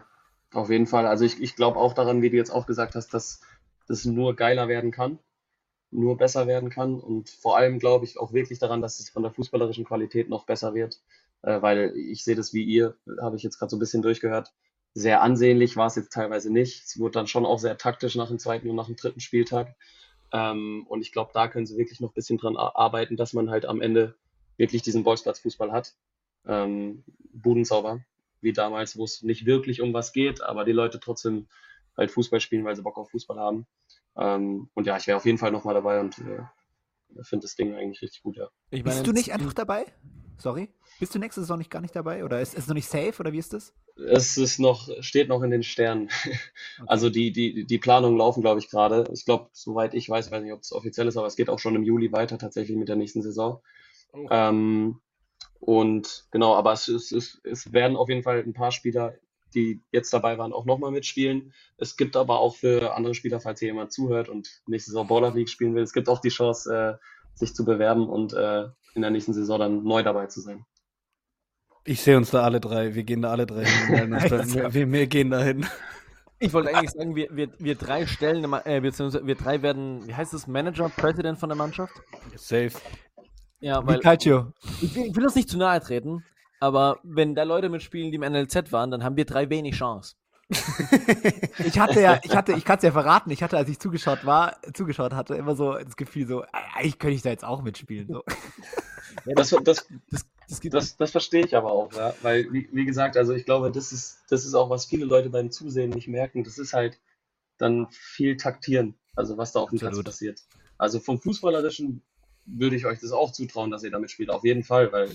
Auf jeden Fall. Also ich glaube auch daran, wie du jetzt auch gesagt hast, dass das nur geiler werden kann, nur besser werden kann. Und vor allem glaube ich auch wirklich daran, dass es von der fußballerischen Qualität noch besser wird. Weil ich sehe das wie ihr, habe ich jetzt gerade so ein bisschen durchgehört. Sehr ansehnlich war es jetzt teilweise nicht. Es wurde dann schon auch sehr taktisch nach dem zweiten und nach dem dritten Spieltag. Und ich glaube, da können sie wirklich noch ein bisschen dran arbeiten, dass man halt am Ende wirklich diesen Bolzplatzfußball hat. Budensauber, wie damals, wo es nicht wirklich um was geht, aber die Leute trotzdem halt Fußball spielen, weil sie Bock auf Fußball haben. Und ja, ich wäre auf jeden Fall nochmal dabei und finde das Ding eigentlich richtig gut, ja. Bist du nicht einfach dabei? Sorry? Bist du nächste Saison gar nicht dabei? Oder ist es noch nicht safe? Oder wie ist das? Es ist steht noch in den Sternen. Also die Planungen laufen, glaube ich, gerade. Ich glaube, soweit ich weiß nicht, ob es offiziell ist, aber es geht auch schon im Juli weiter, tatsächlich mit der nächsten Saison. Und genau, aber es werden auf jeden Fall ein paar Spieler, die jetzt dabei waren, auch nochmal mitspielen. Es gibt aber auch für andere Spieler, falls hier jemand zuhört und nächste Saison Baller League spielen will, es gibt auch die Chance, sich zu bewerben und in der nächsten Saison dann neu dabei zu sein. Ich sehe uns da alle drei. Wir gehen da alle drei hin. Wir gehen da hin. Ich wollte eigentlich sagen, wir drei stellen, beziehungsweise wir drei werden, wie heißt das, Manager, President von der Mannschaft? Safe. Ja, weil ich will uns nicht zu nahe treten, aber wenn da Leute mitspielen, die im NLZ waren, dann haben wir drei wenig Chance. Ich kann es ja verraten, ich hatte, als ich zugeschaut hatte, immer so das Gefühl so, eigentlich könnte ich da jetzt auch mitspielen. So. Ja, das verstehe ich aber auch, ja? Weil, wie gesagt, also ich glaube, das ist auch, was viele Leute beim Zusehen nicht merken, das ist halt dann viel Taktieren, also was da auf dem Platz passiert. Also vom Fußballerischen würde ich euch das auch zutrauen, dass ihr damit spielt, auf jeden Fall, weil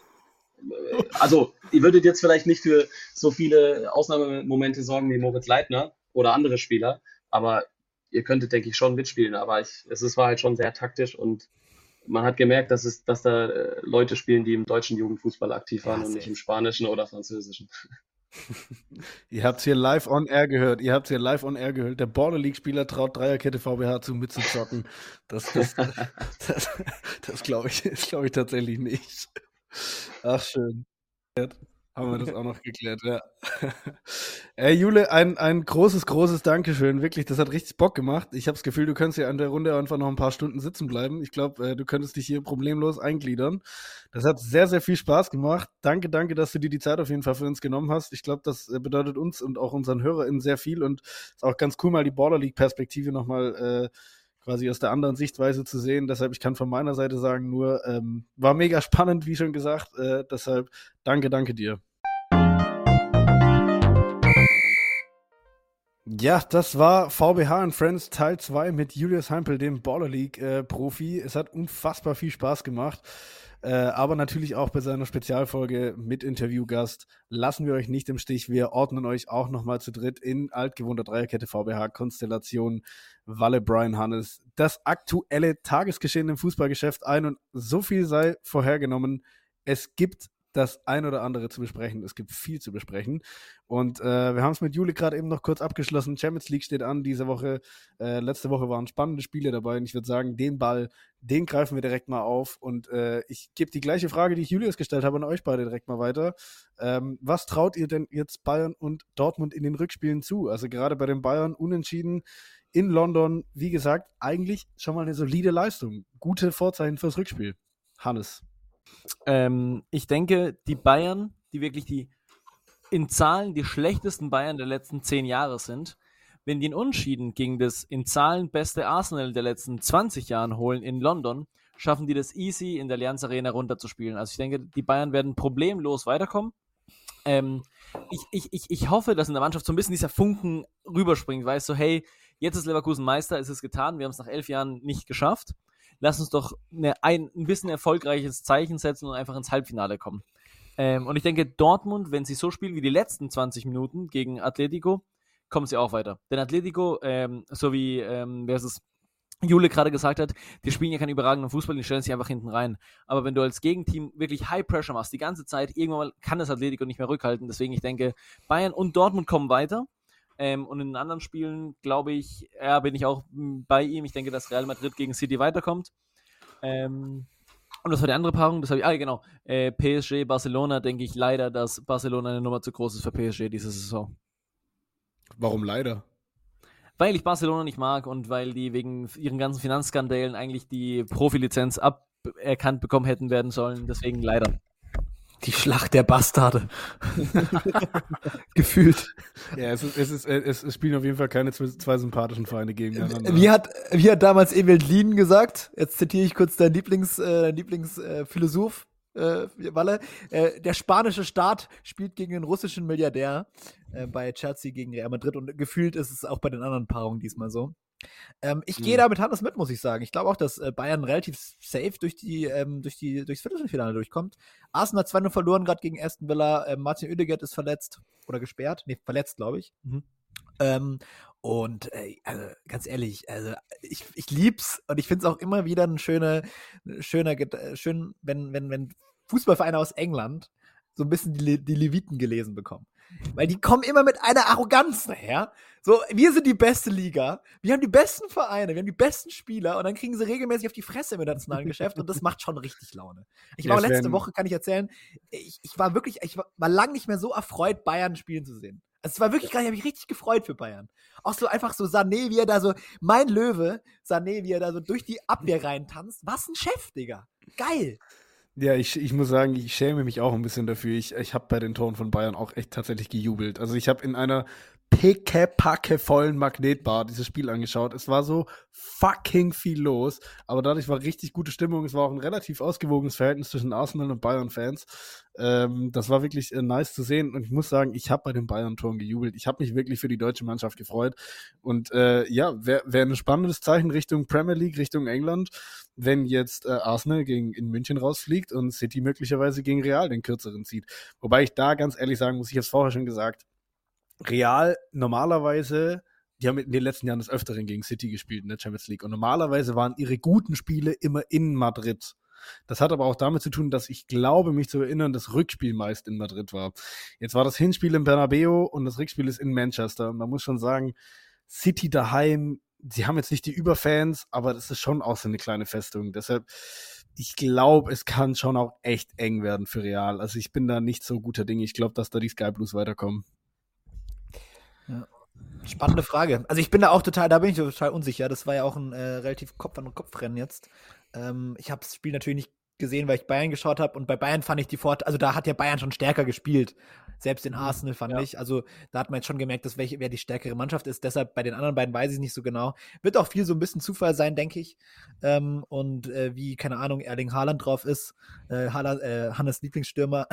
also ihr würdet jetzt vielleicht nicht für so viele Ausnahmemomente sorgen wie Moritz Leitner oder andere Spieler, aber ihr könntet, denke ich, schon mitspielen, aber es war halt schon sehr taktisch und man hat gemerkt, dass da Leute spielen, die im deutschen Jugendfußball aktiv waren und nicht im spanischen oder französischen. Ihr habt es hier live on air gehört. Der Baller League-Spieler traut Dreierkette VBH zu mitzuzocken. Das glaube ich tatsächlich nicht. Ach, schön. Haben wir das auch noch geklärt, ja. Jule, ein großes Dankeschön. Wirklich, das hat richtig Bock gemacht. Ich habe das Gefühl, du könntest ja an der Runde einfach noch ein paar Stunden sitzen bleiben. Ich glaube, du könntest dich hier problemlos eingliedern. Das hat sehr, sehr viel Spaß gemacht. Danke, dass du dir die Zeit auf jeden Fall für uns genommen hast. Ich glaube, das bedeutet uns und auch unseren HörerInnen sehr viel und ist auch ganz cool, mal die Baller League-Perspektive nochmal quasi aus der anderen Sichtweise zu sehen. Deshalb, ich kann von meiner Seite sagen, nur war mega spannend, wie schon gesagt. Deshalb danke dir. Ja, das war VBH and Friends Teil 2 mit Julius Heimpel, dem Baller League Profi. Es hat unfassbar viel Spaß gemacht. Aber natürlich auch bei seiner Spezialfolge mit Interviewgast lassen wir euch nicht im Stich. Wir ordnen euch auch nochmal zu dritt in altgewohnter Dreierkette VBH Konstellation Walle, Brian, Hannes das aktuelle Tagesgeschehen im Fußballgeschäft ein und so viel sei vorhergenommen. Es gibt das ein oder andere zu besprechen. Es gibt viel zu besprechen. Und wir haben es mit Jule gerade eben noch kurz abgeschlossen. Champions League steht an diese Woche. Letzte Woche waren spannende Spiele dabei. Und ich würde sagen, den Ball, den greifen wir direkt mal auf. Und ich gebe die gleiche Frage, die ich Julius gestellt habe, an euch beide direkt mal weiter. Was traut ihr denn jetzt Bayern und Dortmund in den Rückspielen zu? Also gerade bei den Bayern unentschieden in London. Wie gesagt, eigentlich schon mal eine solide Leistung. Gute Vorzeichen fürs Rückspiel. Hannes. Ich denke, die Bayern, die wirklich in Zahlen die schlechtesten Bayern der letzten 10 Jahre sind, wenn die einen Unentschieden gegen das in Zahlen beste Arsenal der letzten 20 Jahren holen in London, schaffen die das easy in der Allianz Arena runterzuspielen. Also ich denke, die Bayern werden problemlos weiterkommen. Ich hoffe, dass in der Mannschaft so ein bisschen dieser Funken rüberspringt, weißt du, hey, jetzt ist Leverkusen Meister, es ist getan, wir haben es nach 11 Jahren nicht geschafft. Lass uns doch ein bisschen erfolgreiches Zeichen setzen und einfach ins Halbfinale kommen. Und ich denke, Dortmund, wenn sie so spielen wie die letzten 20 Minuten gegen Atletico, kommen sie auch weiter. Denn Atletico, so wie Jule gerade gesagt hat, die spielen ja keinen überragenden Fußball, die stellen sich einfach hinten rein. Aber wenn du als Gegenteam wirklich High Pressure machst, die ganze Zeit, irgendwann mal kann das Atletico nicht mehr rückhalten. Deswegen, ich denke, Bayern und Dortmund kommen weiter. Und in den anderen Spielen, glaube ich, bin ich auch bei ihm. Ich denke, dass Real Madrid gegen City weiterkommt. Und das war die andere Paarung. Das habe ich, genau. PSG, Barcelona, denke ich leider, dass Barcelona eine Nummer zu groß ist für PSG diese Saison. Warum leider? Weil ich Barcelona nicht mag und weil die wegen ihren ganzen Finanzskandalen eigentlich die Profilizenz aberkannt bekommen hätten werden sollen. Deswegen leider. Die Schlacht der Bastarde. Gefühlt. Ja, es spielen auf jeden Fall keine zwei sympathischen Vereine gegeneinander. Wie hat damals Emil Lien gesagt, jetzt zitiere ich kurz deinen Lieblingsphilosoph, Walle, der spanische Staat spielt gegen den russischen Milliardär bei Chelsea gegen Real Madrid und gefühlt ist es auch bei den anderen Paarungen diesmal so. Ich gehe da mit Hannes mit, muss ich sagen. Ich glaube auch, dass Bayern relativ safe durchs Viertelfinale durchkommt. Arsenal hat 2-0 verloren, gerade gegen Aston Villa. Martin Oedegaard ist verletzt oder gesperrt. Nee, verletzt, glaube ich. Und also, ganz ehrlich, also ich lieb's und ich finde es auch immer wieder schön, wenn Fußballvereine aus England so ein bisschen die Leviten gelesen bekommen. Weil die kommen immer mit einer Arroganz daher. So, wir sind die beste Liga, wir haben die besten Vereine, wir haben die besten Spieler und dann kriegen sie regelmäßig auf die Fresse im internationalen Geschäft und das macht schon richtig Laune. Ich war letzte Woche, kann ich erzählen, ich war lang nicht mehr so erfreut, Bayern spielen zu sehen. Also es war wirklich gerade, ich habe mich richtig gefreut für Bayern. Auch so einfach so Sané, wie er da so, mein Löwe, Sané, wie er da so durch die Abwehr reintanzt. Was ein Chef, Digga. Geil. Ja, ich muss sagen, ich schäme mich auch ein bisschen dafür. Ich habe bei den Toren von Bayern auch echt tatsächlich gejubelt. Also ich habe in einer pickepackevollen Magnetbar dieses Spiel angeschaut. Es war so fucking viel los, aber dadurch war richtig gute Stimmung. Es war auch ein relativ ausgewogenes Verhältnis zwischen Arsenal und Bayern-Fans. Das war wirklich nice zu sehen und ich muss sagen, ich habe bei den Bayern-Toren gejubelt. Ich habe mich wirklich für die deutsche Mannschaft gefreut und ja, wäre ein spannendes Zeichen Richtung Premier League, Richtung England, wenn jetzt Arsenal in München rausfliegt und City möglicherweise gegen Real den kürzeren zieht. Wobei ich da ganz ehrlich sagen muss, ich habe es vorher schon gesagt, Real normalerweise, die haben in den letzten Jahren des Öfteren gegen City gespielt in der Champions League und normalerweise waren ihre guten Spiele immer in Madrid. Das hat aber auch damit zu tun, dass ich glaube, mich zu erinnern, das Rückspiel meist in Madrid war. Jetzt war das Hinspiel im Bernabeu und das Rückspiel ist in Manchester. Und man muss schon sagen, City daheim, sie haben jetzt nicht die Überfans, aber das ist schon auch so eine kleine Festung. Deshalb, ich glaube, es kann schon auch echt eng werden für Real. Also ich bin da nicht so guter Dinge. Ich glaube, dass da die Sky Blues weiterkommen. Ja. Spannende Frage. Also da bin ich total unsicher. Das war ja auch ein relativ Kopf-an-Kopf-Rennen jetzt. Ich habe das Spiel natürlich nicht gesehen, weil ich Bayern geschaut habe und bei Bayern fand ich also da hat ja Bayern schon stärker gespielt. Selbst in Arsenal fand ich. Also da hat man jetzt schon gemerkt, dass wer die stärkere Mannschaft ist. Deshalb bei den anderen beiden weiß ich nicht so genau. Wird auch viel so ein bisschen Zufall sein, denke ich. Und wie, keine Ahnung, Erling Haaland drauf ist. Hannes Lieblingsstürmer.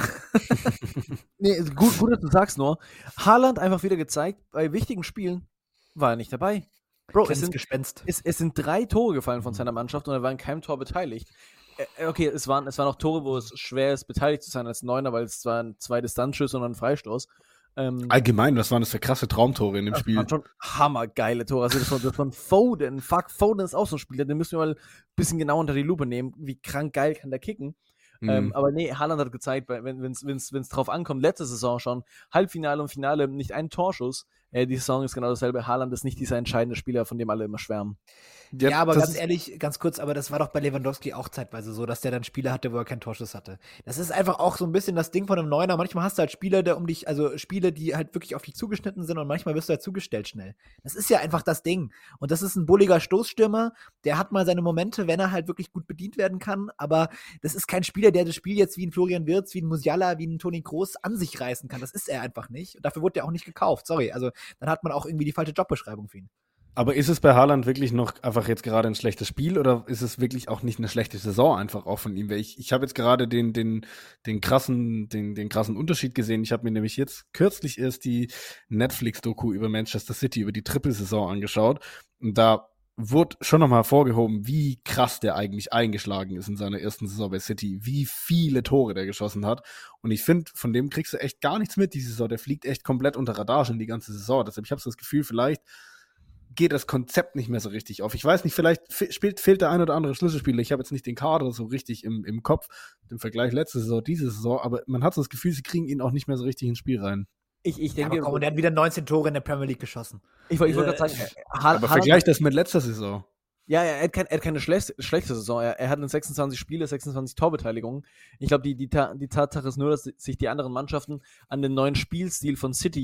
Nee, gut, dass du sagst nur. Haaland einfach wieder gezeigt, bei wichtigen Spielen war er nicht dabei. Bro, es sind 3 Tore gefallen von seiner Mannschaft und er war in keinem Tor beteiligt. Okay, es waren auch Tore, wo es schwer ist, beteiligt zu sein als Neuner, weil es waren 2 Distanzschüsse und ein Freistoß. Allgemein, was waren das für krasse Traumtore in dem Spiel? Das waren schon hammergeile Tore. Also das von Foden. Foden ist auch so ein Spieler, den müssen wir mal ein bisschen genau unter die Lupe nehmen. Wie krank geil kann der kicken? Aber nee, Haaland hat gezeigt, wenn es drauf ankommt, letzte Saison schon, Halbfinale und Finale, nicht ein Torschuss. Die Saison ist genau dasselbe. Haaland ist nicht dieser entscheidende Spieler, von dem alle immer schwärmen. Ja, aber ganz ehrlich, ganz kurz, aber das war doch bei Lewandowski auch zeitweise so, dass der dann Spiele hatte, wo er keinen Torschuss hatte. Das ist einfach auch so ein bisschen das Ding von einem Neuner. Manchmal hast du halt Spieler, Spiele, die halt wirklich auf dich zugeschnitten sind und manchmal wirst du halt zugestellt schnell. Das ist ja einfach das Ding. Und das ist ein bulliger Stoßstürmer, der hat mal seine Momente, wenn er halt wirklich gut bedient werden kann, aber das ist kein Spieler, der das Spiel jetzt wie ein Florian Wirtz, wie ein Musiala, wie ein Toni Kroos an sich reißen kann. Das ist er einfach nicht. Und dafür wurde er auch nicht gekauft. Sorry, also dann hat man auch irgendwie die falsche Jobbeschreibung für ihn. Aber ist es bei Haaland wirklich noch einfach jetzt gerade ein schlechtes Spiel oder ist es wirklich auch nicht eine schlechte Saison einfach auch von ihm? Weil ich habe jetzt gerade den krassen Unterschied gesehen. Ich habe mir nämlich jetzt kürzlich erst die Netflix-Doku über Manchester City, über die Trippelsaison angeschaut und da wurde schon nochmal hervorgehoben, wie krass der eigentlich eingeschlagen ist in seiner ersten Saison bei City, wie viele Tore der geschossen hat. Und ich finde, von dem kriegst du echt gar nichts mit, die Saison. Der fliegt echt komplett unter Radar schon die ganze Saison. Deshalb, ich habe so das Gefühl, vielleicht geht das Konzept nicht mehr so richtig auf. Ich weiß nicht, vielleicht fehlt der ein oder andere Schlüsselspieler. Ich habe jetzt nicht den Kader so richtig im Kopf, im Vergleich letzte Saison, diese Saison, aber man hat so das Gefühl, sie kriegen ihn auch nicht mehr so richtig ins Spiel rein. Ich denke, ja, und er hat wieder 19 Tore in der Premier League geschossen. Ich wollte gerade sagen, aber vergleich das mit letzter Saison. Ja, er hat keine schlechte Saison. Er hat in 26 Spiele, 26 Torbeteiligungen. Ich glaube, die Tatsache ist nur, dass sich die anderen Mannschaften an den neuen Spielstil von City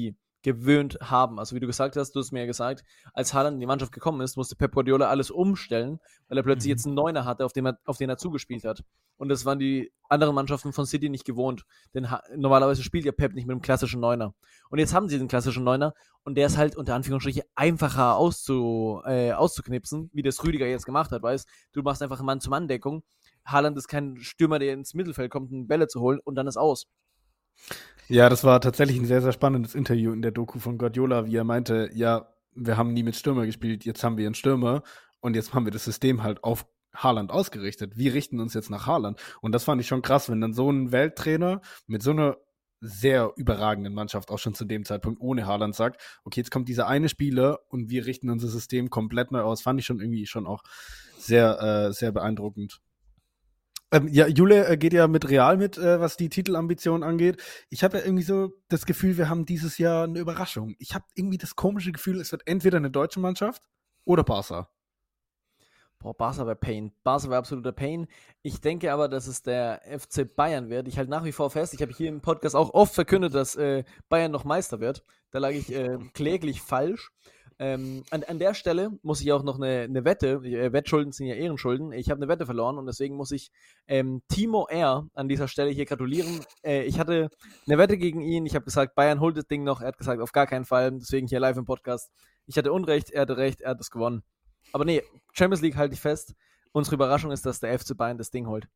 gewöhnt haben. Also wie du gesagt hast, du hast mir ja gesagt, als Haaland in die Mannschaft gekommen ist, musste Pep Guardiola alles umstellen, weil er plötzlich jetzt einen Neuner hatte, auf den er zugespielt hat. Und das waren die anderen Mannschaften von City nicht gewohnt. Denn normalerweise spielt ja Pep nicht mit einem klassischen Neuner. Und jetzt haben sie den klassischen Neuner und der ist halt unter Anführungsstrichen einfacher auszuknipsen, wie das Rüdiger jetzt gemacht hat, weißt du, machst einfach Mann-zu-Mann-Deckung. Haaland ist kein Stürmer, der ins Mittelfeld kommt, um Bälle zu holen und dann ist aus. Ja, das war tatsächlich ein sehr, sehr spannendes Interview in der Doku von Guardiola, wie er meinte, ja, wir haben nie mit Stürmer gespielt, jetzt haben wir einen Stürmer und jetzt haben wir das System halt auf Haaland ausgerichtet. Wir richten uns jetzt nach Haaland. Und das fand ich schon krass, wenn dann so ein Welttrainer mit so einer sehr überragenden Mannschaft auch schon zu dem Zeitpunkt ohne Haaland sagt, okay, jetzt kommt dieser eine Spieler und wir richten unser System komplett neu aus. Fand ich schon irgendwie schon auch sehr, sehr beeindruckend. Ja, Jule geht ja mit Real mit, was die Titelambition angeht. Ich habe ja irgendwie so das Gefühl, wir haben dieses Jahr eine Überraschung. Ich habe irgendwie das komische Gefühl, es wird entweder eine deutsche Mannschaft oder Barca. Boah, Barca wäre Pain. Barca wäre absoluter Pain. Ich denke aber, dass es der FC Bayern wird. Ich halte nach wie vor fest, ich habe hier im Podcast auch oft verkündet, dass Bayern noch Meister wird. Da lag ich kläglich falsch. An der Stelle muss ich auch noch eine Wette, Wettschulden sind ja Ehrenschulden, ich habe eine Wette verloren und deswegen muss ich Timo R. an dieser Stelle hier gratulieren. Ich hatte eine Wette gegen ihn, ich habe gesagt, Bayern holt das Ding noch, er hat gesagt, auf gar keinen Fall, deswegen hier live im Podcast. Ich hatte Unrecht, er hatte Recht, er hat es gewonnen. Aber nee, Champions League halte ich fest, unsere Überraschung ist, dass der FC Bayern das Ding holt.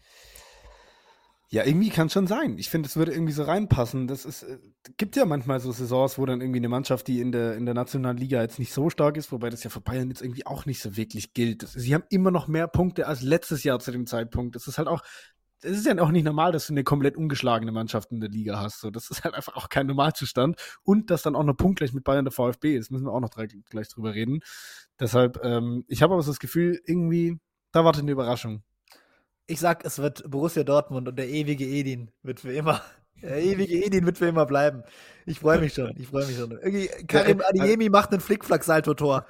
Ja, irgendwie kann es schon sein. Ich finde, es würde irgendwie so reinpassen. Das ist, gibt ja manchmal so Saisons, wo dann irgendwie eine Mannschaft, die in der nationalen Liga jetzt nicht so stark ist, wobei das ja für Bayern jetzt irgendwie auch nicht so wirklich gilt. Sie haben immer noch mehr Punkte als letztes Jahr zu dem Zeitpunkt. Das ist halt auch, es ist ja auch nicht normal, dass du eine komplett ungeschlagene Mannschaft in der Liga hast. So, das ist halt einfach auch kein Normalzustand. Und dass dann auch noch punktgleich mit Bayern der VfB ist, müssen wir auch noch gleich drüber reden. Deshalb, ich habe aber so das Gefühl, irgendwie, da wartet eine Überraschung. Ich sag, es wird Borussia Dortmund und der ewige Edin wird für immer. Der ewige Edin wird für immer bleiben. Ich freue mich schon. Irgendwie Karim Adeyemi macht einen Flickflack-Salto-Tor.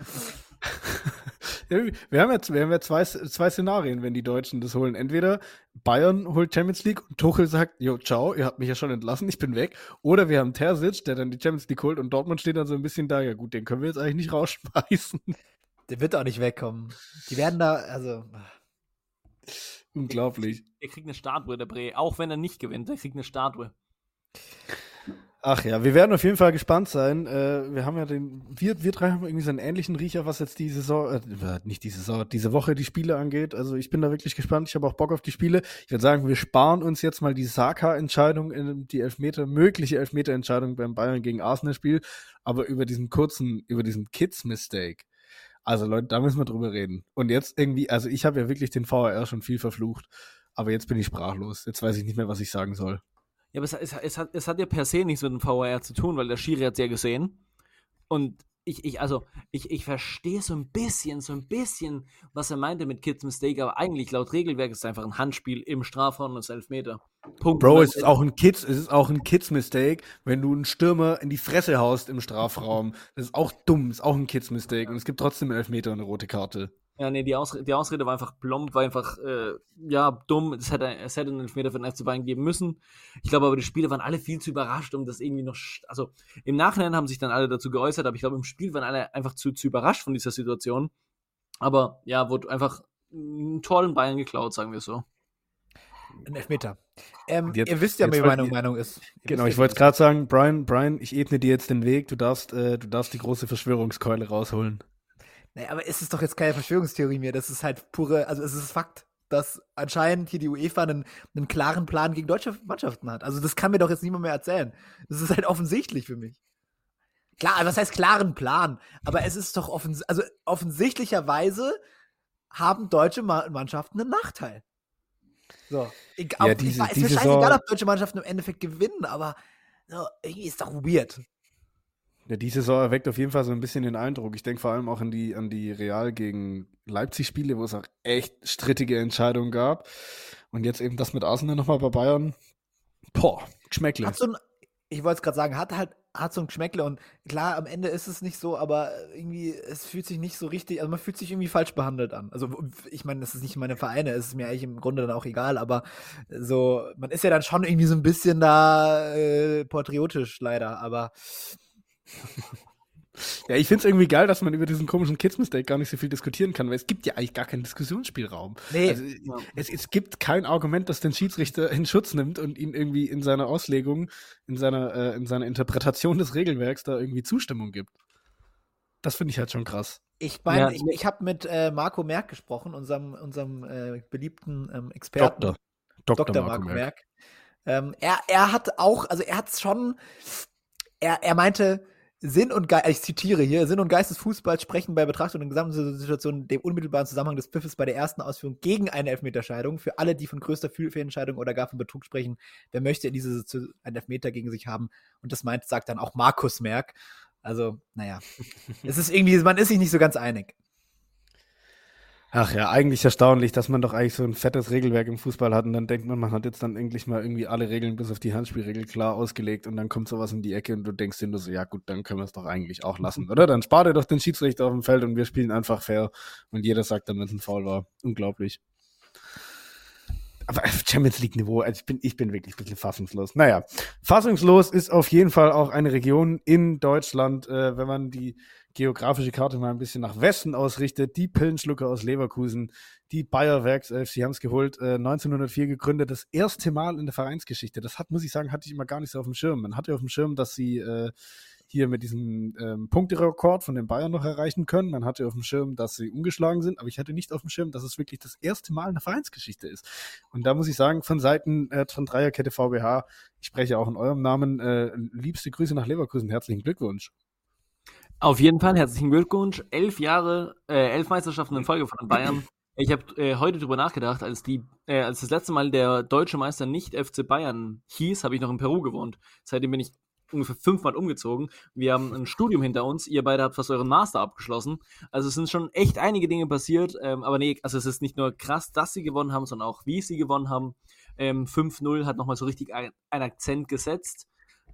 Wir haben ja zwei Szenarien, wenn die Deutschen das holen. Entweder Bayern holt Champions League und Tuchel sagt, jo, ciao, ihr habt mich ja schon entlassen, ich bin weg. Oder wir haben Terzic, der dann die Champions League holt und Dortmund steht dann so ein bisschen da, ja gut, den können wir jetzt eigentlich nicht rausschmeißen. Der wird auch nicht wegkommen. Die werden da, also... Unglaublich. Er kriegt eine Statue, der Bre. Auch wenn er nicht gewinnt, er kriegt eine Statue. Ach ja, wir werden auf jeden Fall gespannt sein. Wir haben ja wir drei haben irgendwie so einen ähnlichen Riecher, was jetzt diese Woche die Spiele angeht. Also ich bin da wirklich gespannt. Ich habe auch Bock auf die Spiele. Ich würde sagen, wir sparen uns jetzt mal die Saka-Entscheidung, die mögliche Elfmeter-Entscheidung beim Bayern gegen Arsenal-Spiel. Aber über diesen Kids-Mistake. Also Leute, da müssen wir drüber reden. Und jetzt irgendwie, also ich habe ja wirklich den VAR schon viel verflucht, aber jetzt bin ich sprachlos. Jetzt weiß ich nicht mehr, was ich sagen soll. Ja, aber es hat ja per se nichts mit dem VAR zu tun, weil der Schiri hat es ja gesehen. Und ich verstehe so ein bisschen, was er meinte mit Kids Mistake, aber eigentlich laut Regelwerk ist es einfach ein Handspiel im Strafraum und das Elfmeter. Punkt. Bro, es ist auch ein Kids Mistake, wenn du einen Stürmer in die Fresse haust im Strafraum. Das ist auch dumm, ist auch ein Kids Mistake und es gibt trotzdem einen Elfmeter und eine rote Karte. Ja, nee, die Ausrede war einfach plump, war einfach, dumm. Es hätte einen Elfmeter für den FC Bayern geben müssen. Ich glaube aber, die Spieler waren alle viel zu überrascht, um das irgendwie noch, also im Nachhinein haben sich dann alle dazu geäußert, aber ich glaube, im Spiel waren alle einfach zu überrascht von dieser Situation. Aber ja, wurde einfach ein Tor in Bayern geklaut, sagen wir so. Ein Elfmeter. Ihr wisst ja, wie meine Meinung ist. Genau, ich wollte gerade sagen, Brian, ich ebne dir jetzt den Weg, du darfst die große Verschwörungskeule rausholen. Naja, aber es ist doch jetzt keine Verschwörungstheorie mehr, das ist halt pure, also es ist Fakt, dass anscheinend hier die UEFA einen klaren Plan gegen deutsche Mannschaften hat. Also das kann mir doch jetzt niemand mehr erzählen. Das ist halt offensichtlich für mich. Klar, was heißt klaren Plan? Aber es ist doch offensichtlicherweise haben deutsche Mannschaften einen Nachteil. So. Es ist mir scheißegal, ob deutsche Mannschaften im Endeffekt gewinnen, aber so, irgendwie ist doch weird. Ja, die Saison erweckt auf jeden Fall so ein bisschen den Eindruck. Ich denke vor allem auch an die Real gegen Leipzig-Spiele, wo es auch echt strittige Entscheidungen gab. Und jetzt eben das mit Arsenal nochmal bei Bayern. Geschmäckle. Ich wollte es gerade sagen, hat so ein Geschmäckle und klar, am Ende ist es nicht so, aber irgendwie, es fühlt sich nicht so richtig, also man fühlt sich irgendwie falsch behandelt an. Also ich meine, das ist nicht meine Vereine, es ist mir eigentlich im Grunde dann auch egal, aber so, man ist ja dann schon irgendwie so ein bisschen da patriotisch leider, aber Ja, ich finde es irgendwie geil, dass man über diesen komischen Kids-Mistake gar nicht so viel diskutieren kann, weil es gibt ja eigentlich gar keinen Diskussionsspielraum. Nee. Also, es gibt kein Argument, das den Schiedsrichter in Schutz nimmt und ihn irgendwie in seiner Auslegung, in seiner Interpretation des Regelwerks da irgendwie Zustimmung gibt. Das finde ich halt schon krass. Ich meine, ich habe mit Marco Merck gesprochen, unserem beliebten Experten. Dr. Marco Merck. Er hat auch, also er hat es schon, er meinte, ich zitiere hier, Sinn und Geist des Fußballs sprechen bei Betrachtung der gesamten Situation dem unmittelbaren Zusammenhang des Pfiffes bei der ersten Ausführung gegen eine Elfmeterscheidung. Für alle, die von größter Fehlentscheidung oder gar von Betrug sprechen, wer möchte in dieser Situation einen Elfmeter gegen sich haben? Und das sagt dann auch Markus Merck. Also, naja, es ist irgendwie, man ist sich nicht so ganz einig. Ach ja, eigentlich erstaunlich, dass man doch eigentlich so ein fettes Regelwerk im Fußball hat und dann denkt man hat jetzt dann endlich mal irgendwie alle Regeln bis auf die Handspielregel klar ausgelegt und dann kommt sowas in die Ecke und du denkst dir nur so, ja gut, dann können wir es doch eigentlich auch lassen, oder? Dann spart ihr doch den Schiedsrichter auf dem Feld und wir spielen einfach fair und jeder sagt dann, wenn es ein Foul war. Unglaublich. Aber Champions League-Niveau, also ich bin wirklich ein bisschen fassungslos. Naja, fassungslos ist auf jeden Fall auch eine Region in Deutschland, wenn man die geografische Karte mal ein bisschen nach Westen ausrichtet. Die Pillenschlucker aus Leverkusen, die Bayer Werkself, sie haben es geholt, 1904 gegründet, das erste Mal in der Vereinsgeschichte. Das muss ich sagen, hatte ich immer gar nicht so auf dem Schirm. Man hatte auf dem Schirm, dass sie hier mit diesem Punkterekord von den Bayern noch erreichen können. Man hatte auf dem Schirm, dass sie ungeschlagen sind, aber ich hatte nicht auf dem Schirm, dass es wirklich das erste Mal in der Vereinsgeschichte ist. Und da muss ich sagen, von Seiten von Dreierkette VBH, ich spreche auch in eurem Namen, liebste Grüße nach Leverkusen, herzlichen Glückwunsch. Auf jeden Fall, herzlichen Glückwunsch. 11 Meisterschaften in Folge von den Bayern. Ich habe heute drüber nachgedacht, als das letzte Mal der deutsche Meister nicht FC Bayern hieß, habe ich noch in Peru gewohnt. Seitdem bin ich ungefähr 5-mal umgezogen. Wir haben ein Studium hinter uns. Ihr beide habt fast euren Master abgeschlossen. Also es sind schon echt einige Dinge passiert. Aber nee, also es ist nicht nur krass, dass sie gewonnen haben, sondern auch, wie sie gewonnen haben. 5-0 hat nochmal so richtig einen Akzent gesetzt.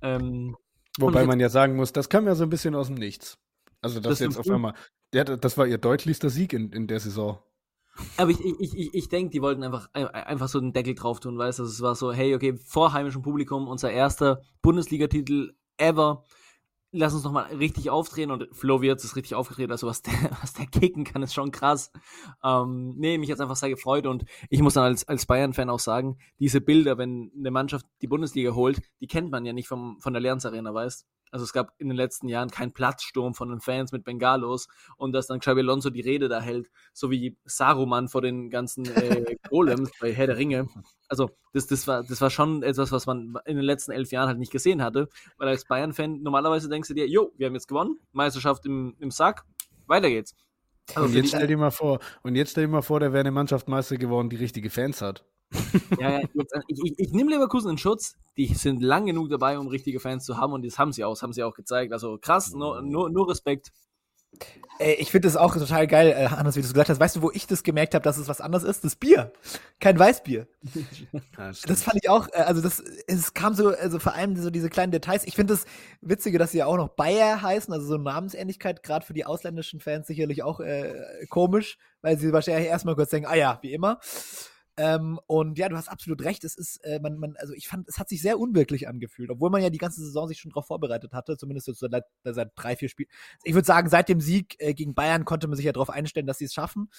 Wobei man ja sagen muss, das kam ja so ein bisschen aus dem Nichts. Also das jetzt auf einmal, das war ihr deutlichster Sieg in der Saison. Aber ich denke, die wollten einfach so einen Deckel drauf tun, weißt du? Also es war so, hey, okay, vor heimischem Publikum, unser erster Bundesliga-Titel ever. Lass uns nochmal richtig aufdrehen und Flo Wirtz ist richtig aufgedreht, also was der kicken kann, ist schon krass. Mich hat's einfach sehr gefreut und ich muss dann als Bayern-Fan auch sagen, diese Bilder, wenn eine Mannschaft die Bundesliga holt, die kennt man ja nicht von der Allianz Arena, weißt? Also es gab in den letzten Jahren keinen Platzsturm von den Fans mit Bengalos und dass dann Xabi Alonso die Rede da hält, so wie Saruman vor den ganzen Golems bei Herr der Ringe. Also das war schon etwas, was man in den letzten 11 Jahren halt nicht gesehen hatte, weil als Bayern-Fan normalerweise denkst du dir, wir haben jetzt gewonnen, Meisterschaft im Sack, weiter geht's. Also und jetzt stell dir mal vor, da wäre eine Mannschaft Meister geworden, die richtige Fans hat. Ja, ich nehme Leverkusen in Schutz, die sind lang genug dabei, um richtige Fans zu haben und das haben sie auch gezeigt, also krass, nur Respekt. Ich finde das auch total geil, Hannes, wie du es gesagt hast. Weißt du, wo ich das gemerkt habe, dass es was anderes ist? Das Bier. Kein Weißbier. Ja, das fand ich auch, es kam so, also vor allem so diese kleinen Details. Ich finde das Witzige, dass sie ja auch noch Bayer heißen, also so eine Namensähnlichkeit, gerade für die ausländischen Fans sicherlich auch komisch, weil sie wahrscheinlich erstmal kurz denken, wie immer. Und ja, du hast absolut recht, es ist, also ich fand, es hat sich sehr unwirklich angefühlt, obwohl man ja die ganze Saison sich schon darauf vorbereitet hatte, zumindest jetzt seit 3-4 Spielen. Ich würde sagen, seit dem Sieg gegen Bayern konnte man sich ja darauf einstellen, dass sie es schaffen.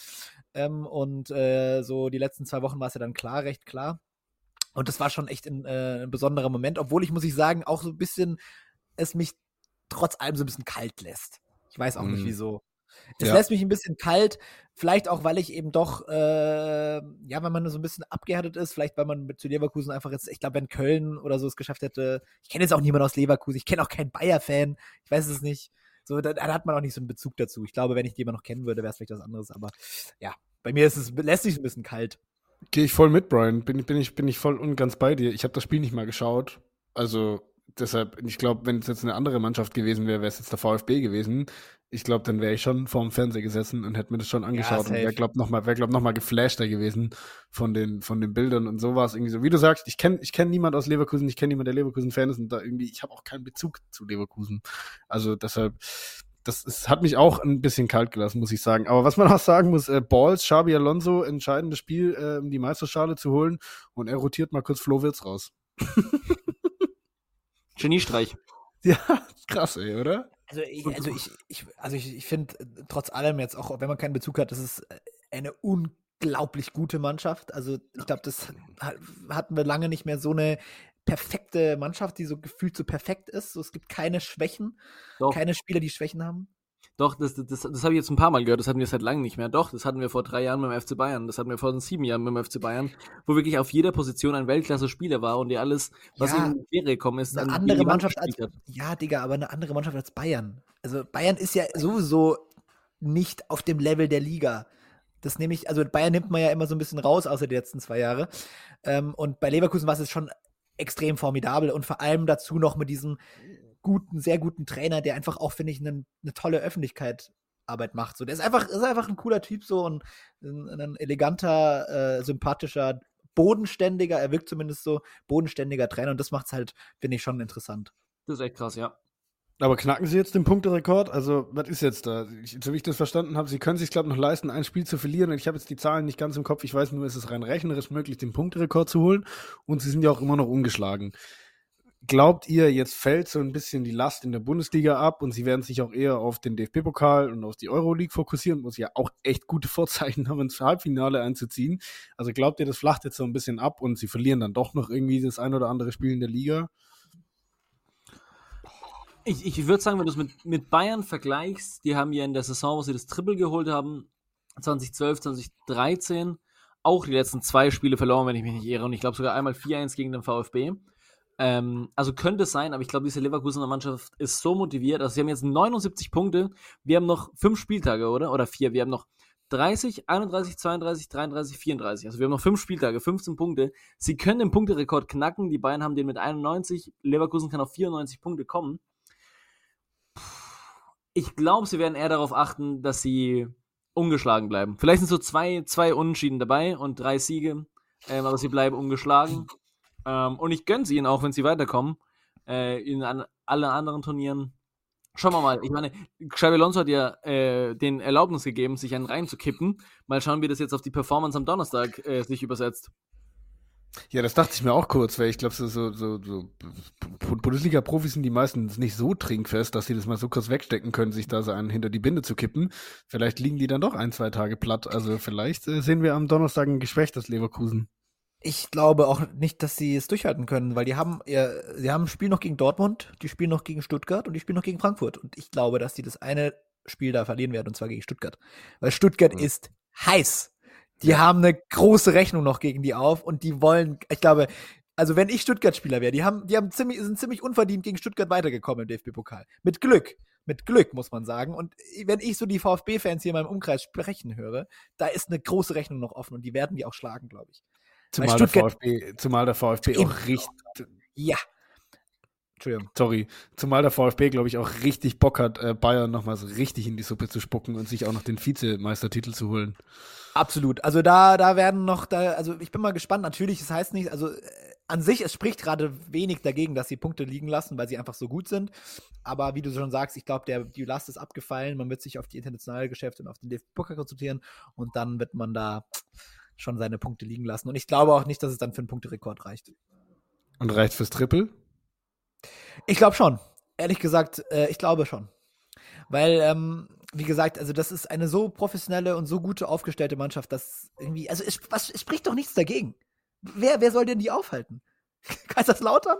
So die letzten 2 Wochen war es ja dann recht klar. Und das war schon echt ein besonderer Moment, obwohl muss ich sagen, auch so ein bisschen, es mich trotz allem so ein bisschen kalt lässt. Ich weiß auch nicht, wieso. Es lässt mich ein bisschen kalt, vielleicht auch, weil ich eben doch, wenn man so ein bisschen abgehärtet ist, vielleicht weil man zu Leverkusen einfach jetzt, ich glaube, wenn Köln oder so es geschafft hätte, ich kenne jetzt auch niemanden aus Leverkusen, ich kenne auch keinen Bayer-Fan, ich weiß es nicht, so, da hat man auch nicht so einen Bezug dazu. Ich glaube, wenn ich die immer noch kennen würde, wäre es vielleicht was anderes, aber ja, bei mir lässt sich ein bisschen kalt. Gehe ich voll mit, Brian, bin ich voll und ganz bei dir. Ich habe das Spiel nicht mal geschaut, also deshalb, ich glaube, wenn es jetzt eine andere Mannschaft gewesen wäre, wäre es jetzt der VfB gewesen. Ich glaube, dann wäre ich schon vorm Fernseher gesessen und hätte mir das schon angeschaut und wäre, glaube noch mal geflashter gewesen von den Bildern und so war es irgendwie so. Wie du sagst, ich kenn niemand aus Leverkusen, ich kenne niemand, der Leverkusen-Fan ist und da irgendwie, ich habe auch keinen Bezug zu Leverkusen. Also deshalb, das hat mich auch ein bisschen kalt gelassen, muss ich sagen. Aber was man auch sagen muss, Balls, Xabi Alonso, entscheidendes Spiel, um die Meisterschale zu holen und er rotiert mal kurz Flo Wirtz raus. Geniestreich. Ja, krass, ey, oder? Ich finde, trotz allem jetzt, auch wenn man keinen Bezug hat, das ist eine unglaublich gute Mannschaft. Also ich glaube, das hatten wir lange nicht mehr, so eine perfekte Mannschaft, die so gefühlt so perfekt ist. So, es gibt keine Schwächen, keine Spieler, die Schwächen haben. Doch, das habe ich jetzt ein paar Mal gehört, das hatten wir seit langem nicht mehr. Doch, das hatten wir vor 3 Jahren mit dem FC Bayern, das hatten wir vor 7 Jahren mit dem FC Bayern, wo wirklich auf jeder Position ein Weltklasse-Spieler war und die alles, was in die Quere gekommen ist, eine andere Mannschaft als, ja, Digga, aber eine andere Mannschaft als Bayern. Also Bayern ist ja sowieso nicht auf dem Level der Liga. Das nehme ich, also Bayern nimmt man ja immer so ein bisschen raus, außer die letzten 2 Jahre. Und bei Leverkusen war es schon extrem formidabel und vor allem dazu noch mit diesem sehr guten Trainer, der einfach auch, finde ich, eine tolle Öffentlichkeitsarbeit macht. So, der ist einfach ein cooler Typ, so ein eleganter, sympathischer, bodenständiger, er wirkt zumindest so, bodenständiger Trainer und das macht es halt, finde ich, schon interessant. Das ist echt krass, ja. Aber knacken Sie jetzt den Punkterekord? Also, was ist jetzt da? So wie ich das verstanden habe, Sie können sich, glaube ich, noch leisten, ein Spiel zu verlieren. Ich habe jetzt die Zahlen nicht ganz im Kopf. Ich weiß nur, es ist rein rechnerisch möglich, den Punkterekord zu holen. Und Sie sind ja auch immer noch ungeschlagen. Glaubt ihr, jetzt fällt so ein bisschen die Last in der Bundesliga ab und Sie werden sich auch eher auf den DFB-Pokal und auf die Euroleague fokussieren, wo Sie ja auch echt gute Vorzeichen haben, ins Halbfinale einzuziehen? Also glaubt ihr, das flacht jetzt so ein bisschen ab und Sie verlieren dann doch noch irgendwie das ein oder andere Spiel in der Liga? Ich würde sagen, wenn du es mit Bayern vergleichst, die haben ja in der Saison, wo sie das Triple geholt haben, 2012, 2013, auch die letzten 2 Spiele verloren, wenn ich mich nicht irre. Und ich glaube sogar einmal 4-1 gegen den VfB. Also könnte es sein, aber ich glaube, diese Leverkusener Mannschaft ist so motiviert. Also sie haben jetzt 79 Punkte. Wir haben noch 5 Spieltage, oder? Oder 4. Wir haben noch 30, 31, 32, 33, 34. Also wir haben noch 5 Spieltage, 15 Punkte. Sie können den Punkterekord knacken. Die Bayern haben den mit 91. Leverkusen kann auf 94 Punkte kommen. Ich glaube, sie werden eher darauf achten, dass sie ungeschlagen bleiben. Vielleicht sind so zwei Unentschieden dabei und 3 Siege, aber sie bleiben ungeschlagen. Und ich gönne sie ihnen auch, wenn sie weiterkommen, in alle anderen Turnieren. Schauen wir mal. Ich meine, Xabi Alonso hat ja den Erlaubnis gegeben, sich einen reinzukippen. Mal schauen, wie das jetzt auf die Performance am Donnerstag sich übersetzt. Ja, das dachte ich mir auch kurz, weil ich glaube, so Bundesliga-Profis sind die meisten nicht so trinkfest, dass sie das mal so kurz wegstecken können, sich da so einen hinter die Binde zu kippen. Vielleicht liegen die dann doch 1-2 Tage platt. Also vielleicht sehen wir am Donnerstag ein geschwächtes Leverkusen. Ich glaube auch nicht, dass sie es durchhalten können, weil sie haben ein Spiel noch gegen Dortmund, die spielen noch gegen Stuttgart und die spielen noch gegen Frankfurt. Und ich glaube, dass die das eine Spiel da verlieren werden, und zwar gegen Stuttgart. Weil Stuttgart ist heiß. Die haben eine große Rechnung noch gegen die auf und die wollen, ich glaube, also wenn ich Stuttgart-Spieler wäre, sind ziemlich unverdient gegen Stuttgart weitergekommen im DFB-Pokal. Mit Glück, muss man sagen. Und wenn ich so die VfB-Fans hier in meinem Umkreis sprechen höre, da ist eine große Rechnung noch offen und die werden die auch schlagen, glaube ich. Zumal der VfB auch richtig. Ja. Entschuldigung. Sorry. Zumal der VfB, glaube ich, auch richtig Bock hat, Bayern nochmal so richtig in die Suppe zu spucken und sich auch noch den Vizemeistertitel zu holen. Absolut. Also da werden noch, also ich bin mal gespannt. Natürlich, das heißt nicht, also an sich, es spricht gerade wenig dagegen, dass sie Punkte liegen lassen, weil sie einfach so gut sind. Aber wie du schon sagst, ich glaube, die Last ist abgefallen. Man wird sich auf die internationale Geschäfte und auf den DFB-Pokal konzentrieren und dann wird man da schon seine Punkte liegen lassen. Und ich glaube auch nicht, dass es dann für einen Punkterekord reicht. Und reicht fürs Triple? Ich glaube schon. Ehrlich gesagt, ich glaube schon. Weil, wie gesagt, also das ist eine so professionelle und so gute aufgestellte Mannschaft, dass irgendwie, also es spricht doch nichts dagegen. Wer soll denn die aufhalten? Kaiserslautern?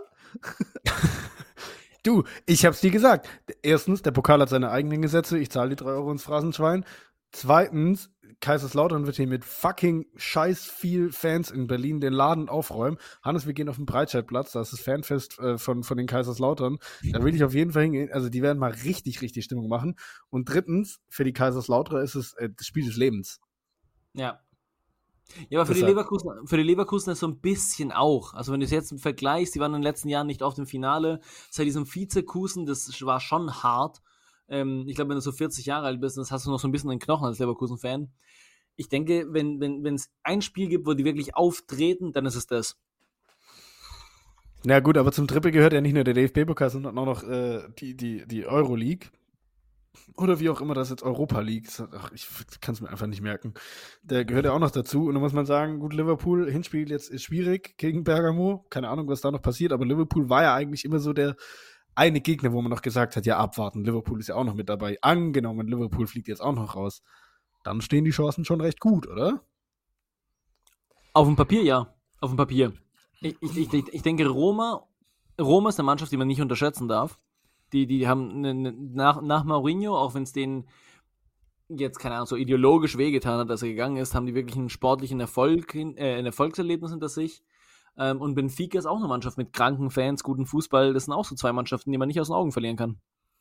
Du, ich hab's dir gesagt. Erstens, der Pokal hat seine eigenen Gesetze. Ich zahle die 3 Euro ins Phrasenschwein. Zweitens, Kaiserslautern wird hier mit fucking scheiß viel Fans in Berlin den Laden aufräumen. Hannes, wir gehen auf den Breitscheidplatz, da ist das Fanfest von den Kaiserslautern. Da will ich auf jeden Fall hingehen. Also die werden mal richtig, richtig Stimmung machen. Und drittens, für die Kaiserslauterer ist es das Spiel des Lebens. Ja. Ja, aber für die Leverkusen ist so ein bisschen auch. Also wenn du es jetzt vergleichst, die waren in den letzten Jahren nicht auf dem Finale. Seit diesem Vizekusen, das war schon hart. Ich glaube, wenn du so 40 Jahre alt bist, dann hast du noch so ein bisschen den Knochen als Leverkusen-Fan. Ich denke, wenn es ein Spiel gibt, wo die wirklich auftreten, dann ist es das. Na gut, aber zum Triple gehört ja nicht nur der DFB-Pokal, sondern auch noch die Euroleague. Oder wie auch immer das jetzt Europa League. Ach, ich kann es mir einfach nicht merken. Der gehört ja auch noch dazu. Und da muss man sagen, gut, Liverpool, Hinspiel jetzt ist schwierig gegen Bergamo. Keine Ahnung, was da noch passiert. Aber Liverpool war ja eigentlich immer so der eine Gegner, wo man noch gesagt hat, ja, abwarten, Liverpool ist ja auch noch mit dabei. Angenommen, Liverpool fliegt jetzt auch noch raus. Dann stehen die Chancen schon recht gut, oder? Auf dem Papier, ja. Auf dem Papier. Ich denke, Roma ist eine Mannschaft, die man nicht unterschätzen darf. Die haben nach Mourinho, auch wenn es denen jetzt, keine Ahnung, so ideologisch wehgetan hat, dass er gegangen ist, haben die wirklich einen sportlichen Erfolg, ein Erfolgserlebnis hinter sich. Und Benfica ist auch eine Mannschaft mit kranken Fans, guten Fußball. Das sind auch so zwei Mannschaften, die man nicht aus den Augen verlieren kann.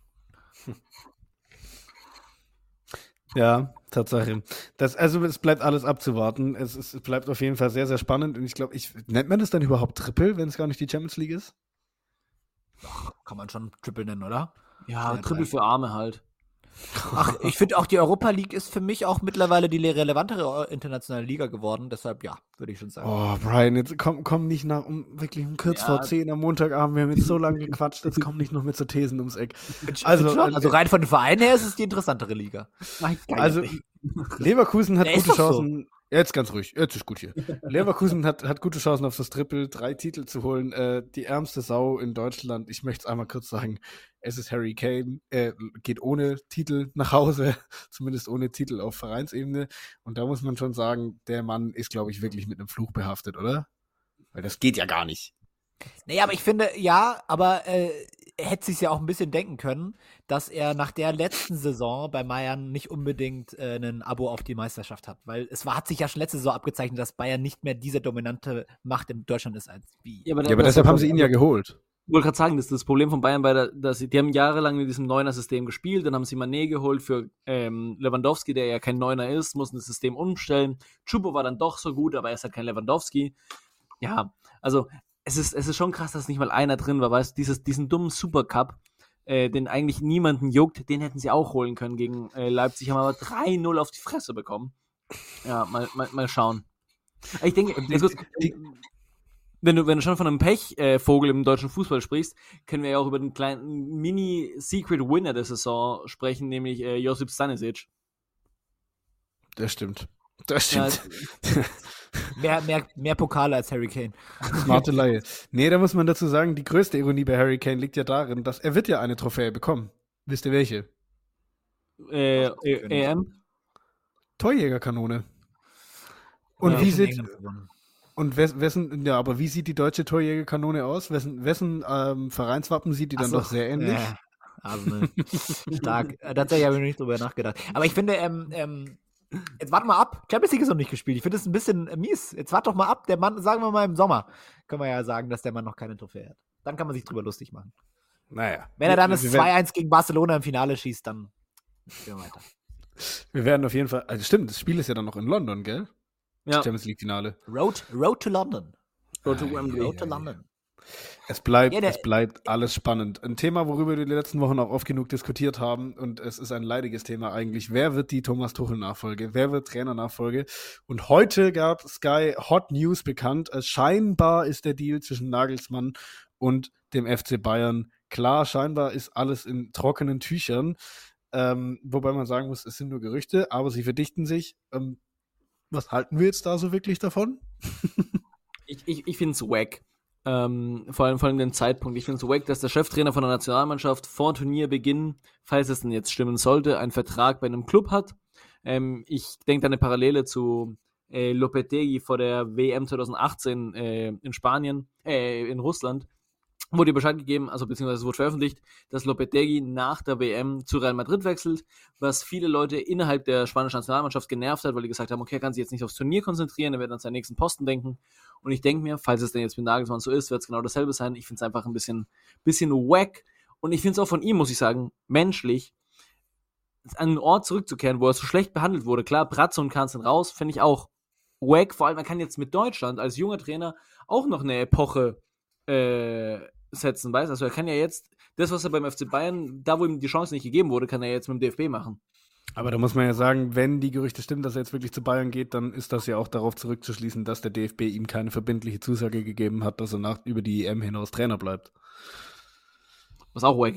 Ja, Tatsache. Also es bleibt alles abzuwarten. Es bleibt auf jeden Fall sehr, sehr spannend. Und ich glaube, nennt man das dann überhaupt Triple, wenn es gar nicht die Champions League ist? Ach, kann man schon Triple nennen, oder? Ja, Triple für Arme halt. Ach, ich finde auch, die Europa League ist für mich auch mittlerweile die relevantere internationale Liga geworden. Deshalb, ja, würde ich schon sagen. Oh, Brian, jetzt komm nicht wirklich kurz vor 10 am Montagabend. Wir haben jetzt so lange gequatscht, jetzt komm nicht noch mit so Thesen ums Eck. Also rein von den Vereinen her ist es die interessantere Liga. Also Leverkusen hat gute Chancen. So. Jetzt ganz ruhig, jetzt ist gut hier. Leverkusen hat gute Chancen auf das Triple, 3 Titel zu holen. Die ärmste Sau in Deutschland, ich möchte es einmal kurz sagen, es ist Harry Kane, geht ohne Titel nach Hause, zumindest ohne Titel auf Vereinsebene. Und da muss man schon sagen, der Mann ist, glaube ich, wirklich mit einem Fluch behaftet, oder? Weil das geht ja gar nicht. Nee, aber ich finde, ja, aber er hätte sich ja auch ein bisschen denken können, dass er nach der letzten Saison bei Bayern nicht unbedingt ein Abo auf die Meisterschaft hat. Weil hat sich ja schon letzte Saison abgezeichnet, dass Bayern nicht mehr diese dominante Macht in Deutschland ist als wie. Ja, aber deshalb haben sie ihn ja geholt. Ich wollte gerade sagen, das ist das Problem von Bayern, die haben jahrelang mit diesem Neuner-System gespielt, dann haben sie Mané geholt für Lewandowski, der ja kein Neuner ist, mussten das System umstellen. Choupo war dann doch so gut, aber er ist halt kein Lewandowski. Ja, also es ist schon krass, dass nicht mal einer drin war, weißt du, diesen dummen Supercup, den eigentlich niemanden juckt, den hätten sie auch holen können gegen Leipzig, haben aber 3-0 auf die Fresse bekommen. Ja, mal schauen. Ich denke, wenn du schon von einem Pechvogel im deutschen Fußball sprichst, können wir ja auch über den kleinen Mini-Secret-Winner der Saison sprechen, nämlich Josip Stanisic. Das stimmt. Ja, mehr Pokale als Harry Kane. Smarte Laie. Nee, da muss man dazu sagen, die größte Ironie bei Harry Kane liegt ja darin, dass er wird ja eine Trophäe bekommen. Wisst ihr welche? EM? Torjägerkanone. Und ja, wie sieht die deutsche Torjägerkanone aus? Wessen Vereinswappen sieht die dann doch sehr ähnlich? Ja. Also, stark. Tatsächlich habe ich noch nicht drüber nachgedacht. Aber ich finde, jetzt warte mal ab. Champions League ist noch nicht gespielt. Ich finde das ein bisschen mies. Jetzt warte doch mal ab. Der Mann, sagen wir mal im Sommer, können wir ja sagen, dass der Mann noch keine Trophäe hat. Dann kann man sich drüber lustig machen. Naja. Wenn er dann das 2-1 gegen Barcelona im Finale schießt, dann gehen wir weiter. Wir werden auf jeden Fall, also stimmt, das Spiel ist ja dann noch in London, gell? Ja. Das Champions League Finale. Road to London. Road to Wembley. Road to London. Es bleibt alles spannend. Ein Thema, worüber wir die letzten Wochen auch oft genug diskutiert haben, und es ist ein leidiges Thema eigentlich. Wer wird die Thomas Tuchel-Nachfolge? Wer wird Trainer-Nachfolge? Und heute gab Sky Hot News bekannt. Scheinbar ist der Deal zwischen Nagelsmann und dem FC Bayern klar. Scheinbar ist alles in trockenen Tüchern. Wobei man sagen muss, es sind nur Gerüchte, aber sie verdichten sich. Was halten wir jetzt da so wirklich davon? Ich finde es wack. Vor allem den Zeitpunkt. Ich finde es wack, dass der Cheftrainer von der Nationalmannschaft vor Turnierbeginn, falls es denn jetzt stimmen sollte, einen Vertrag bei einem Club hat. Ich denke da eine Parallele zu Lopetegui vor der WM 2018 in Spanien, in Russland. Wurde Bescheid gegeben, also beziehungsweise wurde veröffentlicht, dass Lopetegui nach der WM zu Real Madrid wechselt, was viele Leute innerhalb der spanischen Nationalmannschaft genervt hat, weil die gesagt haben, okay, er kann sich jetzt nicht aufs Turnier konzentrieren, er wird an seinen nächsten Posten denken. Und ich denke mir, falls es denn jetzt mit Nagelsmann so ist, wird es genau dasselbe sein. Ich finde es einfach ein bisschen wack. Und ich finde es auch von ihm, muss ich sagen, menschlich, an einen Ort zurückzukehren, wo er so schlecht behandelt wurde. Klar, Bratzo und Kahn sind raus, finde ich auch wack. Vor allem, man kann jetzt mit Deutschland als junger Trainer auch noch eine Epoche setzen, weißt du? Also er kann ja jetzt, das, was er beim FC Bayern, da wo ihm die Chance nicht gegeben wurde, kann er jetzt mit dem DFB machen. Aber da muss man ja sagen, wenn die Gerüchte stimmen, dass er jetzt wirklich zu Bayern geht, dann ist das ja auch darauf zurückzuschließen, dass der DFB ihm keine verbindliche Zusage gegeben hat, dass er über die EM hinaus Trainer bleibt. Was auch wack ist.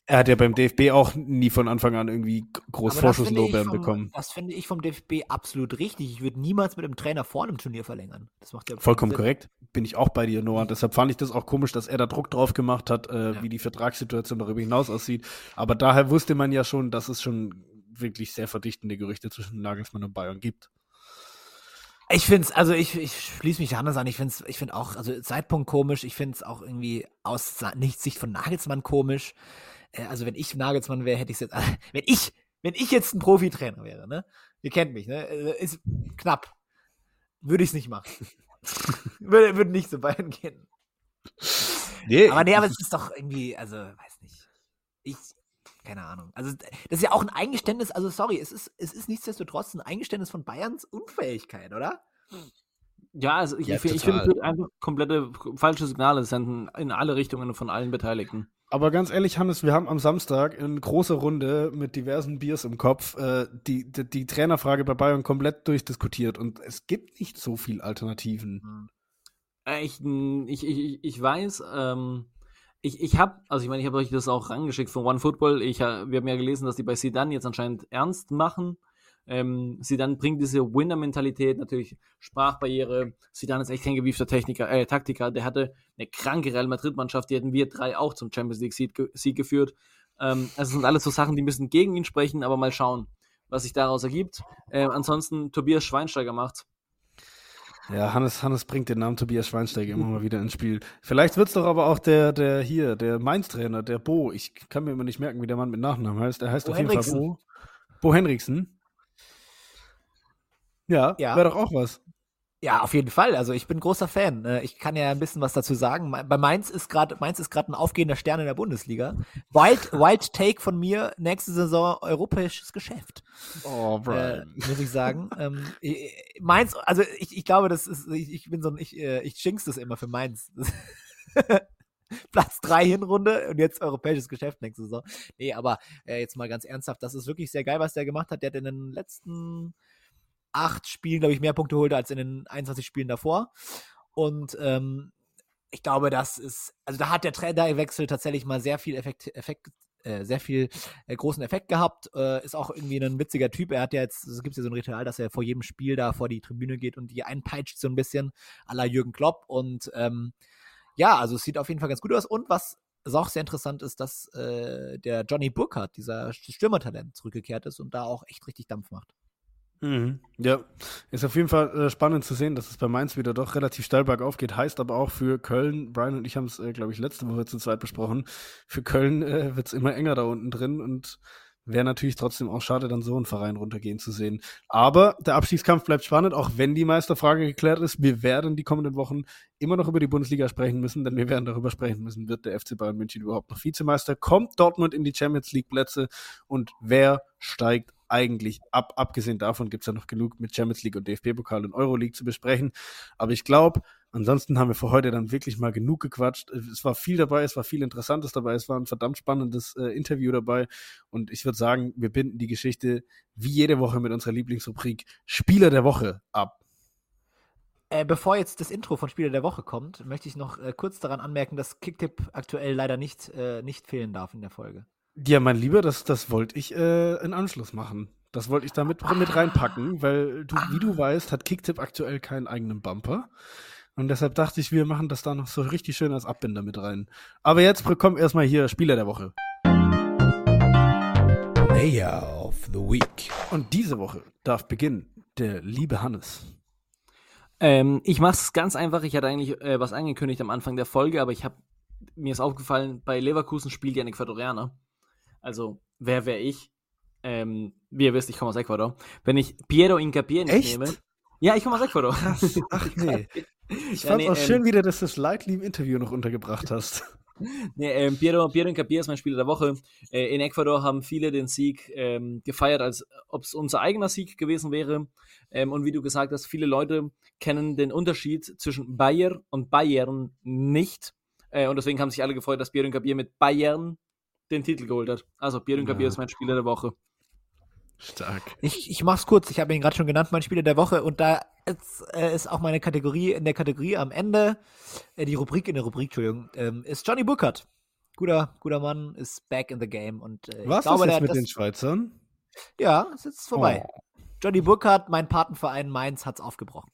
Er hat ja beim DFB auch nie von Anfang an irgendwie groß Vorschusslorbeeren bekommen. Das finde ich vom DFB absolut richtig. Ich würde niemals mit dem Trainer vor einem Turnier verlängern. Das macht ja vollkommen Sinn. Korrekt. Bin ich auch bei dir, Noah. Deshalb fand ich das auch komisch, dass er da Druck drauf gemacht hat, wie die Vertragssituation darüber hinaus aussieht. Aber daher wusste man ja schon, dass es schon wirklich sehr verdichtende Gerüchte zwischen Nagelsmann und Bayern gibt. Ich finde es, also ich schließe mich Hannes an, ich finde auch, also Zeitpunkt komisch, ich finde es auch irgendwie aus Sicht von Nagelsmann komisch. Also wenn ich Nagelsmann wäre, hätte ich es jetzt, wenn ich jetzt ein Profitrainer wäre, ne? Ihr kennt mich, ne? Ist knapp. Würde ich es nicht machen. würde nicht so Bayern gehen. Nee. Aber es ist doch irgendwie, also, weiß nicht. Keine Ahnung. Also, das ist ja auch ein Eingeständnis, also sorry, es ist nichtsdestotrotz ein Eingeständnis von Bayerns Unfähigkeit, oder? Ja, also ich finde, es wird einfach komplette falsche Signale senden in alle Richtungen von allen Beteiligten. Aber ganz ehrlich, Hannes, wir haben am Samstag in großer Runde mit diversen Biers im Kopf die Trainerfrage bei Bayern komplett durchdiskutiert und es gibt nicht so viel Alternativen. Ich weiß, ich habe euch das auch rangeschickt von OneFootball. Wir haben ja gelesen, dass die bei Zidane jetzt anscheinend ernst machen. Zidane bringt diese Winner-Mentalität, natürlich Sprachbarriere. Zidane ist echt kein gewiefter Taktiker. Der hatte eine kranke Real Madrid-Mannschaft, die hätten wir 3 auch zum Champions League-Sieg geführt. Also sind alles so Sachen, die müssen gegen ihn sprechen, aber mal schauen, was sich daraus ergibt. Ansonsten Tobias Schweinsteiger macht's. Ja, Hannes bringt den Namen Tobias Schweinsteiger immer mal wieder ins Spiel. Vielleicht wird's doch aber auch der Mainz-Trainer, der Bo. Ich kann mir immer nicht merken, wie der Mann mit Nachnamen heißt. Der heißt auf jeden Fall Bo Henriksen. Ja. Wäre doch auch was. Ja, auf jeden Fall. Also ich bin großer Fan. Ich kann ja ein bisschen was dazu sagen. Bei Mainz ist gerade ein aufgehender Stern in der Bundesliga. Wild Take von mir, nächste Saison europäisches Geschäft. Oh, Brian. Muss ich sagen. Mainz, also ich glaube, das ist, ich jinx das immer für Mainz. Platz 3 Hinrunde und jetzt europäisches Geschäft nächste Saison. Nee, aber jetzt mal ganz ernsthaft, das ist wirklich sehr geil, was der gemacht hat. Der hat in den letzten 8 Spielen, glaube ich, mehr Punkte geholt als in den 21 Spielen davor. Und ich glaube, das ist, also da hat der Trainerwechsel tatsächlich mal sehr viel großen Effekt gehabt. Ist auch irgendwie ein witziger Typ. Er hat ja jetzt, es gibt ja so ein Ritual, dass er vor jedem Spiel da vor die Tribüne geht und die einpeitscht so ein bisschen à la Jürgen Klopp. Und ja, also es sieht auf jeden Fall ganz gut aus. Und was auch sehr interessant ist, dass der Johnny Burkhardt, dieser Stürmertalent, zurückgekehrt ist und da auch echt richtig Dampf macht. Ja, ist auf jeden Fall spannend zu sehen, dass es bei Mainz wieder doch relativ steil bergauf geht. Heißt aber auch für Köln, Brian und ich haben es, glaube ich, letzte Woche zu zweit besprochen, für Köln wird es immer enger da unten drin und wäre natürlich trotzdem auch schade, dann so einen Verein runtergehen zu sehen. Aber der Abstiegskampf bleibt spannend, auch wenn die Meisterfrage geklärt ist. Wir werden die kommenden Wochen immer noch über die Bundesliga sprechen müssen, denn wir werden darüber sprechen müssen, wird der FC Bayern München überhaupt noch Vizemeister? Kommt Dortmund in die Champions League Plätze? Und wer steigt eigentlich ab? Abgesehen davon gibt es ja noch genug mit Champions League und DFB-Pokal und Euroleague zu besprechen. Aber ich glaube, ansonsten haben wir für heute dann wirklich mal genug gequatscht. Es war viel dabei, es war viel Interessantes dabei, es war ein verdammt spannendes Interview dabei. Und ich würde sagen, wir binden die Geschichte wie jede Woche mit unserer Lieblingsrubrik Spieler der Woche ab. Bevor jetzt das Intro von Spieler der Woche kommt, möchte ich noch kurz daran anmerken, dass Kicktipp aktuell leider nicht fehlen darf in der Folge. Ja, mein Lieber, das wollte ich in Anschluss machen. Das wollte ich da mit reinpacken, weil wie du weißt, hat Kicktipp aktuell keinen eigenen Bumper. Und deshalb dachte ich, wir machen das da noch so richtig schön als Abbinder mit rein. Aber jetzt kommt erstmal hier Spieler der Woche. Player of the Week. Und diese Woche darf beginnen der liebe Hannes. Ich mache es ganz einfach. Ich hatte eigentlich was angekündigt am Anfang der Folge, aber mir ist aufgefallen, bei Leverkusen spielt ja ein Ecuadorianer. Also, wer wäre ich? Wie ihr wisst, ich komme aus Ecuador. Wenn ich Piero Hincapié nicht nehme. Ja, ich komme aus Ecuador. Krass. Ach nee. Ich fand auch schön wieder, dass du das Lightly im Interview noch untergebracht hast. Nee, Piero Hincapié ist mein Spieler der Woche. In Ecuador haben viele den Sieg gefeiert, als ob es unser eigener Sieg gewesen wäre. Und wie du gesagt hast, viele Leute kennen den Unterschied zwischen Bayer und Bayern nicht. Und deswegen haben sich alle gefreut, dass Piero Hincapié mit Bayern den Titel geholt hat. Also Piero Hincapié ist mein Spieler der Woche. Stark. Ich mach's kurz, ich habe ihn gerade schon genannt, mein Spieler der Woche, und da ist auch meine Kategorie, in der Kategorie am Ende, die Rubrik in der Rubrik, Entschuldigung, ist Johnny Burkhardt. Guter Mann, ist back in the game. Und was ist jetzt mit den Schweizern? Ja, es ist vorbei. Oh. Johnny Burkhardt, mein Patenverein Mainz, hat's aufgebrochen.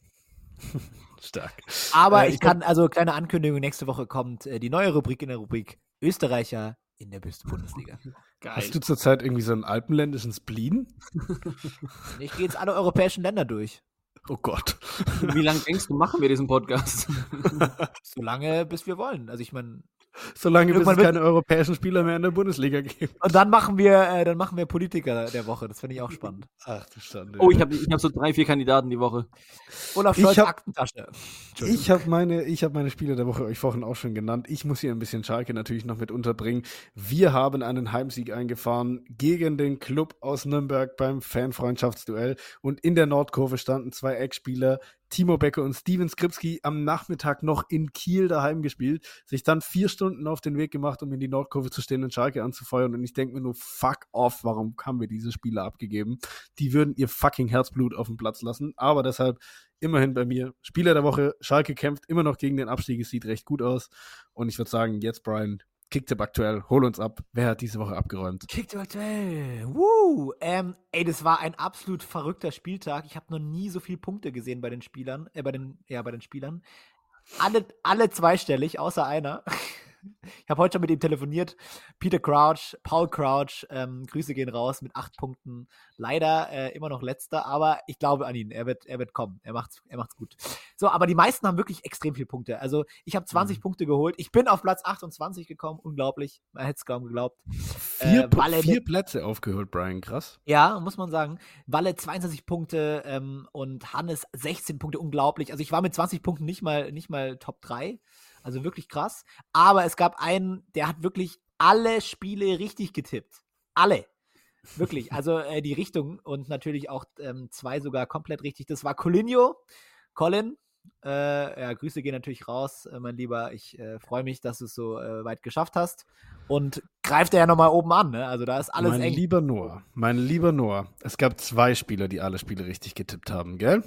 Stark. Aber kleine Ankündigung, nächste Woche kommt die neue Rubrik in der Rubrik Österreicher in der Bundesliga. Geil. Hast du zurzeit irgendwie so einen alpenländischen Spleen? Ich gehe jetzt alle europäischen Länder durch. Oh Gott. Wie lange denkst du, machen wir diesen Podcast? So lange, bis wir wollen. Also ich meine, solange bis es keine europäischen Spieler mehr in der Bundesliga gibt. Und dann machen wir Politiker der Woche. Das finde ich auch spannend. Ach du Schande. Oh, ich hab so 3-4 Kandidaten die Woche. Olaf Scholz Aktentasche. Ich habe meine Spieler der Woche euch vorhin auch schon genannt. Ich muss hier ein bisschen Schalke natürlich noch mit unterbringen. Wir haben einen Heimsieg eingefahren gegen den Club aus Nürnberg beim Fanfreundschaftsduell. Und in der Nordkurve standen 2 Eckspieler, Timo Becker und Steven Skripski, am Nachmittag noch in Kiel daheim gespielt, sich dann 4 Stunden auf den Weg gemacht, um in die Nordkurve zu stehen und Schalke anzufeuern. Und ich denke mir nur, fuck off, warum haben wir diese Spieler abgegeben? Die würden ihr fucking Herzblut auf den Platz lassen. Aber deshalb immerhin bei mir Spieler der Woche. Schalke kämpft immer noch gegen den Abstieg. Es sieht recht gut aus. Und ich würde sagen, jetzt Brian, Kicktipp aktuell, hol uns ab. Wer hat diese Woche abgeräumt? Kicktipp aktuell. Woo! Das war ein absolut verrückter Spieltag. Ich habe noch nie so viele Punkte gesehen bei den Spielern. Bei den Spielern. Alle zweistellig, außer einer. Ich habe heute schon mit ihm telefoniert. Paul Crouch, Grüße gehen raus mit 8 Punkten. Leider immer noch letzter, aber ich glaube an ihn. Er wird kommen. Er macht's gut. So, aber die meisten haben wirklich extrem viele Punkte. Also ich habe 20 Punkte geholt. Ich bin auf Platz 28 gekommen. Unglaublich. Man hätte es kaum geglaubt. 4 Plätze aufgeholt, Brian. Krass. Ja, muss man sagen. Walle 22 Punkte und Hannes 16 Punkte. Unglaublich. Also ich war mit 20 Punkten nicht mal Top 3. Also wirklich krass. Aber es gab einen, der hat wirklich alle Spiele richtig getippt. Alle. Wirklich. Also die Richtung und natürlich auch 2 sogar komplett richtig. Das war Colinho. Colin. Grüße gehen natürlich raus, mein Lieber. Ich freue mich, dass du es so weit geschafft hast. Und greift er ja nochmal oben an. Ne? Also da ist alles eng. Mein lieber Noah. Es gab 2 Spieler, die alle Spiele richtig getippt haben, gell?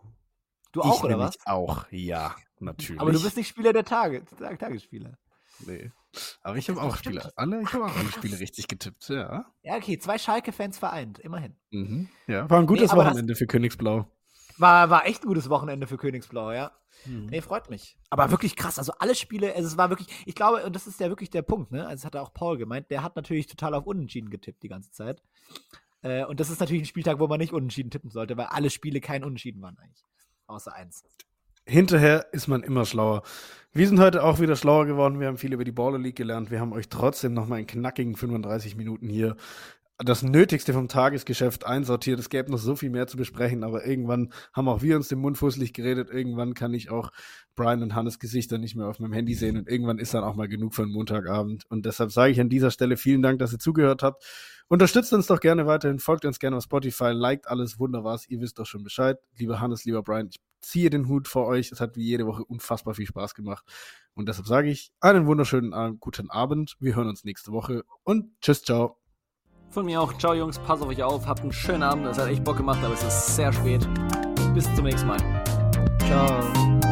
Du auch, oder was? Ich auch, ja. Natürlich. Aber du bist nicht Spieler der Tagesspieler. Nee. Aber ich habe auch alle Spiele richtig getippt, ja. Ja, okay, 2 Schalke-Fans vereint, immerhin. Mhm. Ja, war ein gutes Wochenende für Königsblau. War echt ein gutes Wochenende für Königsblau, ja. Nee, freut mich. Aber wirklich krass, also alle Spiele, es war wirklich, ich glaube, und das ist ja wirklich der Punkt, ne? Also das hat auch Paul gemeint, der hat natürlich total auf Unentschieden getippt die ganze Zeit. Und das ist natürlich ein Spieltag, wo man nicht Unentschieden tippen sollte, weil alle Spiele kein Unentschieden waren eigentlich. Außer 1. Hinterher ist man immer schlauer. Wir sind heute auch wieder schlauer geworden. Wir haben viel über die Baller League gelernt. Wir haben euch trotzdem nochmal in knackigen 35 Minuten hier das Nötigste vom Tagesgeschäft einsortiert. Es gäbe noch so viel mehr zu besprechen, aber irgendwann haben auch wir uns den Mund fusselig geredet. Irgendwann kann ich auch Brian und Hannes Gesichter nicht mehr auf meinem Handy sehen und irgendwann ist dann auch mal genug für einen Montagabend. Und deshalb sage ich an dieser Stelle vielen Dank, dass ihr zugehört habt. Unterstützt uns doch gerne weiterhin, folgt uns gerne auf Spotify, liked alles, wunderbar, ihr wisst doch schon Bescheid. Lieber Hannes, lieber Brian, ich ziehe den Hut vor euch. Es hat wie jede Woche unfassbar viel Spaß gemacht. Und deshalb sage ich einen wunderschönen guten Abend. Wir hören uns nächste Woche und tschüss, ciao. Von mir auch, ciao Jungs, passt auf euch auf, habt einen schönen Abend, es hat echt Bock gemacht, aber es ist sehr spät. Bis zum nächsten Mal. Ciao.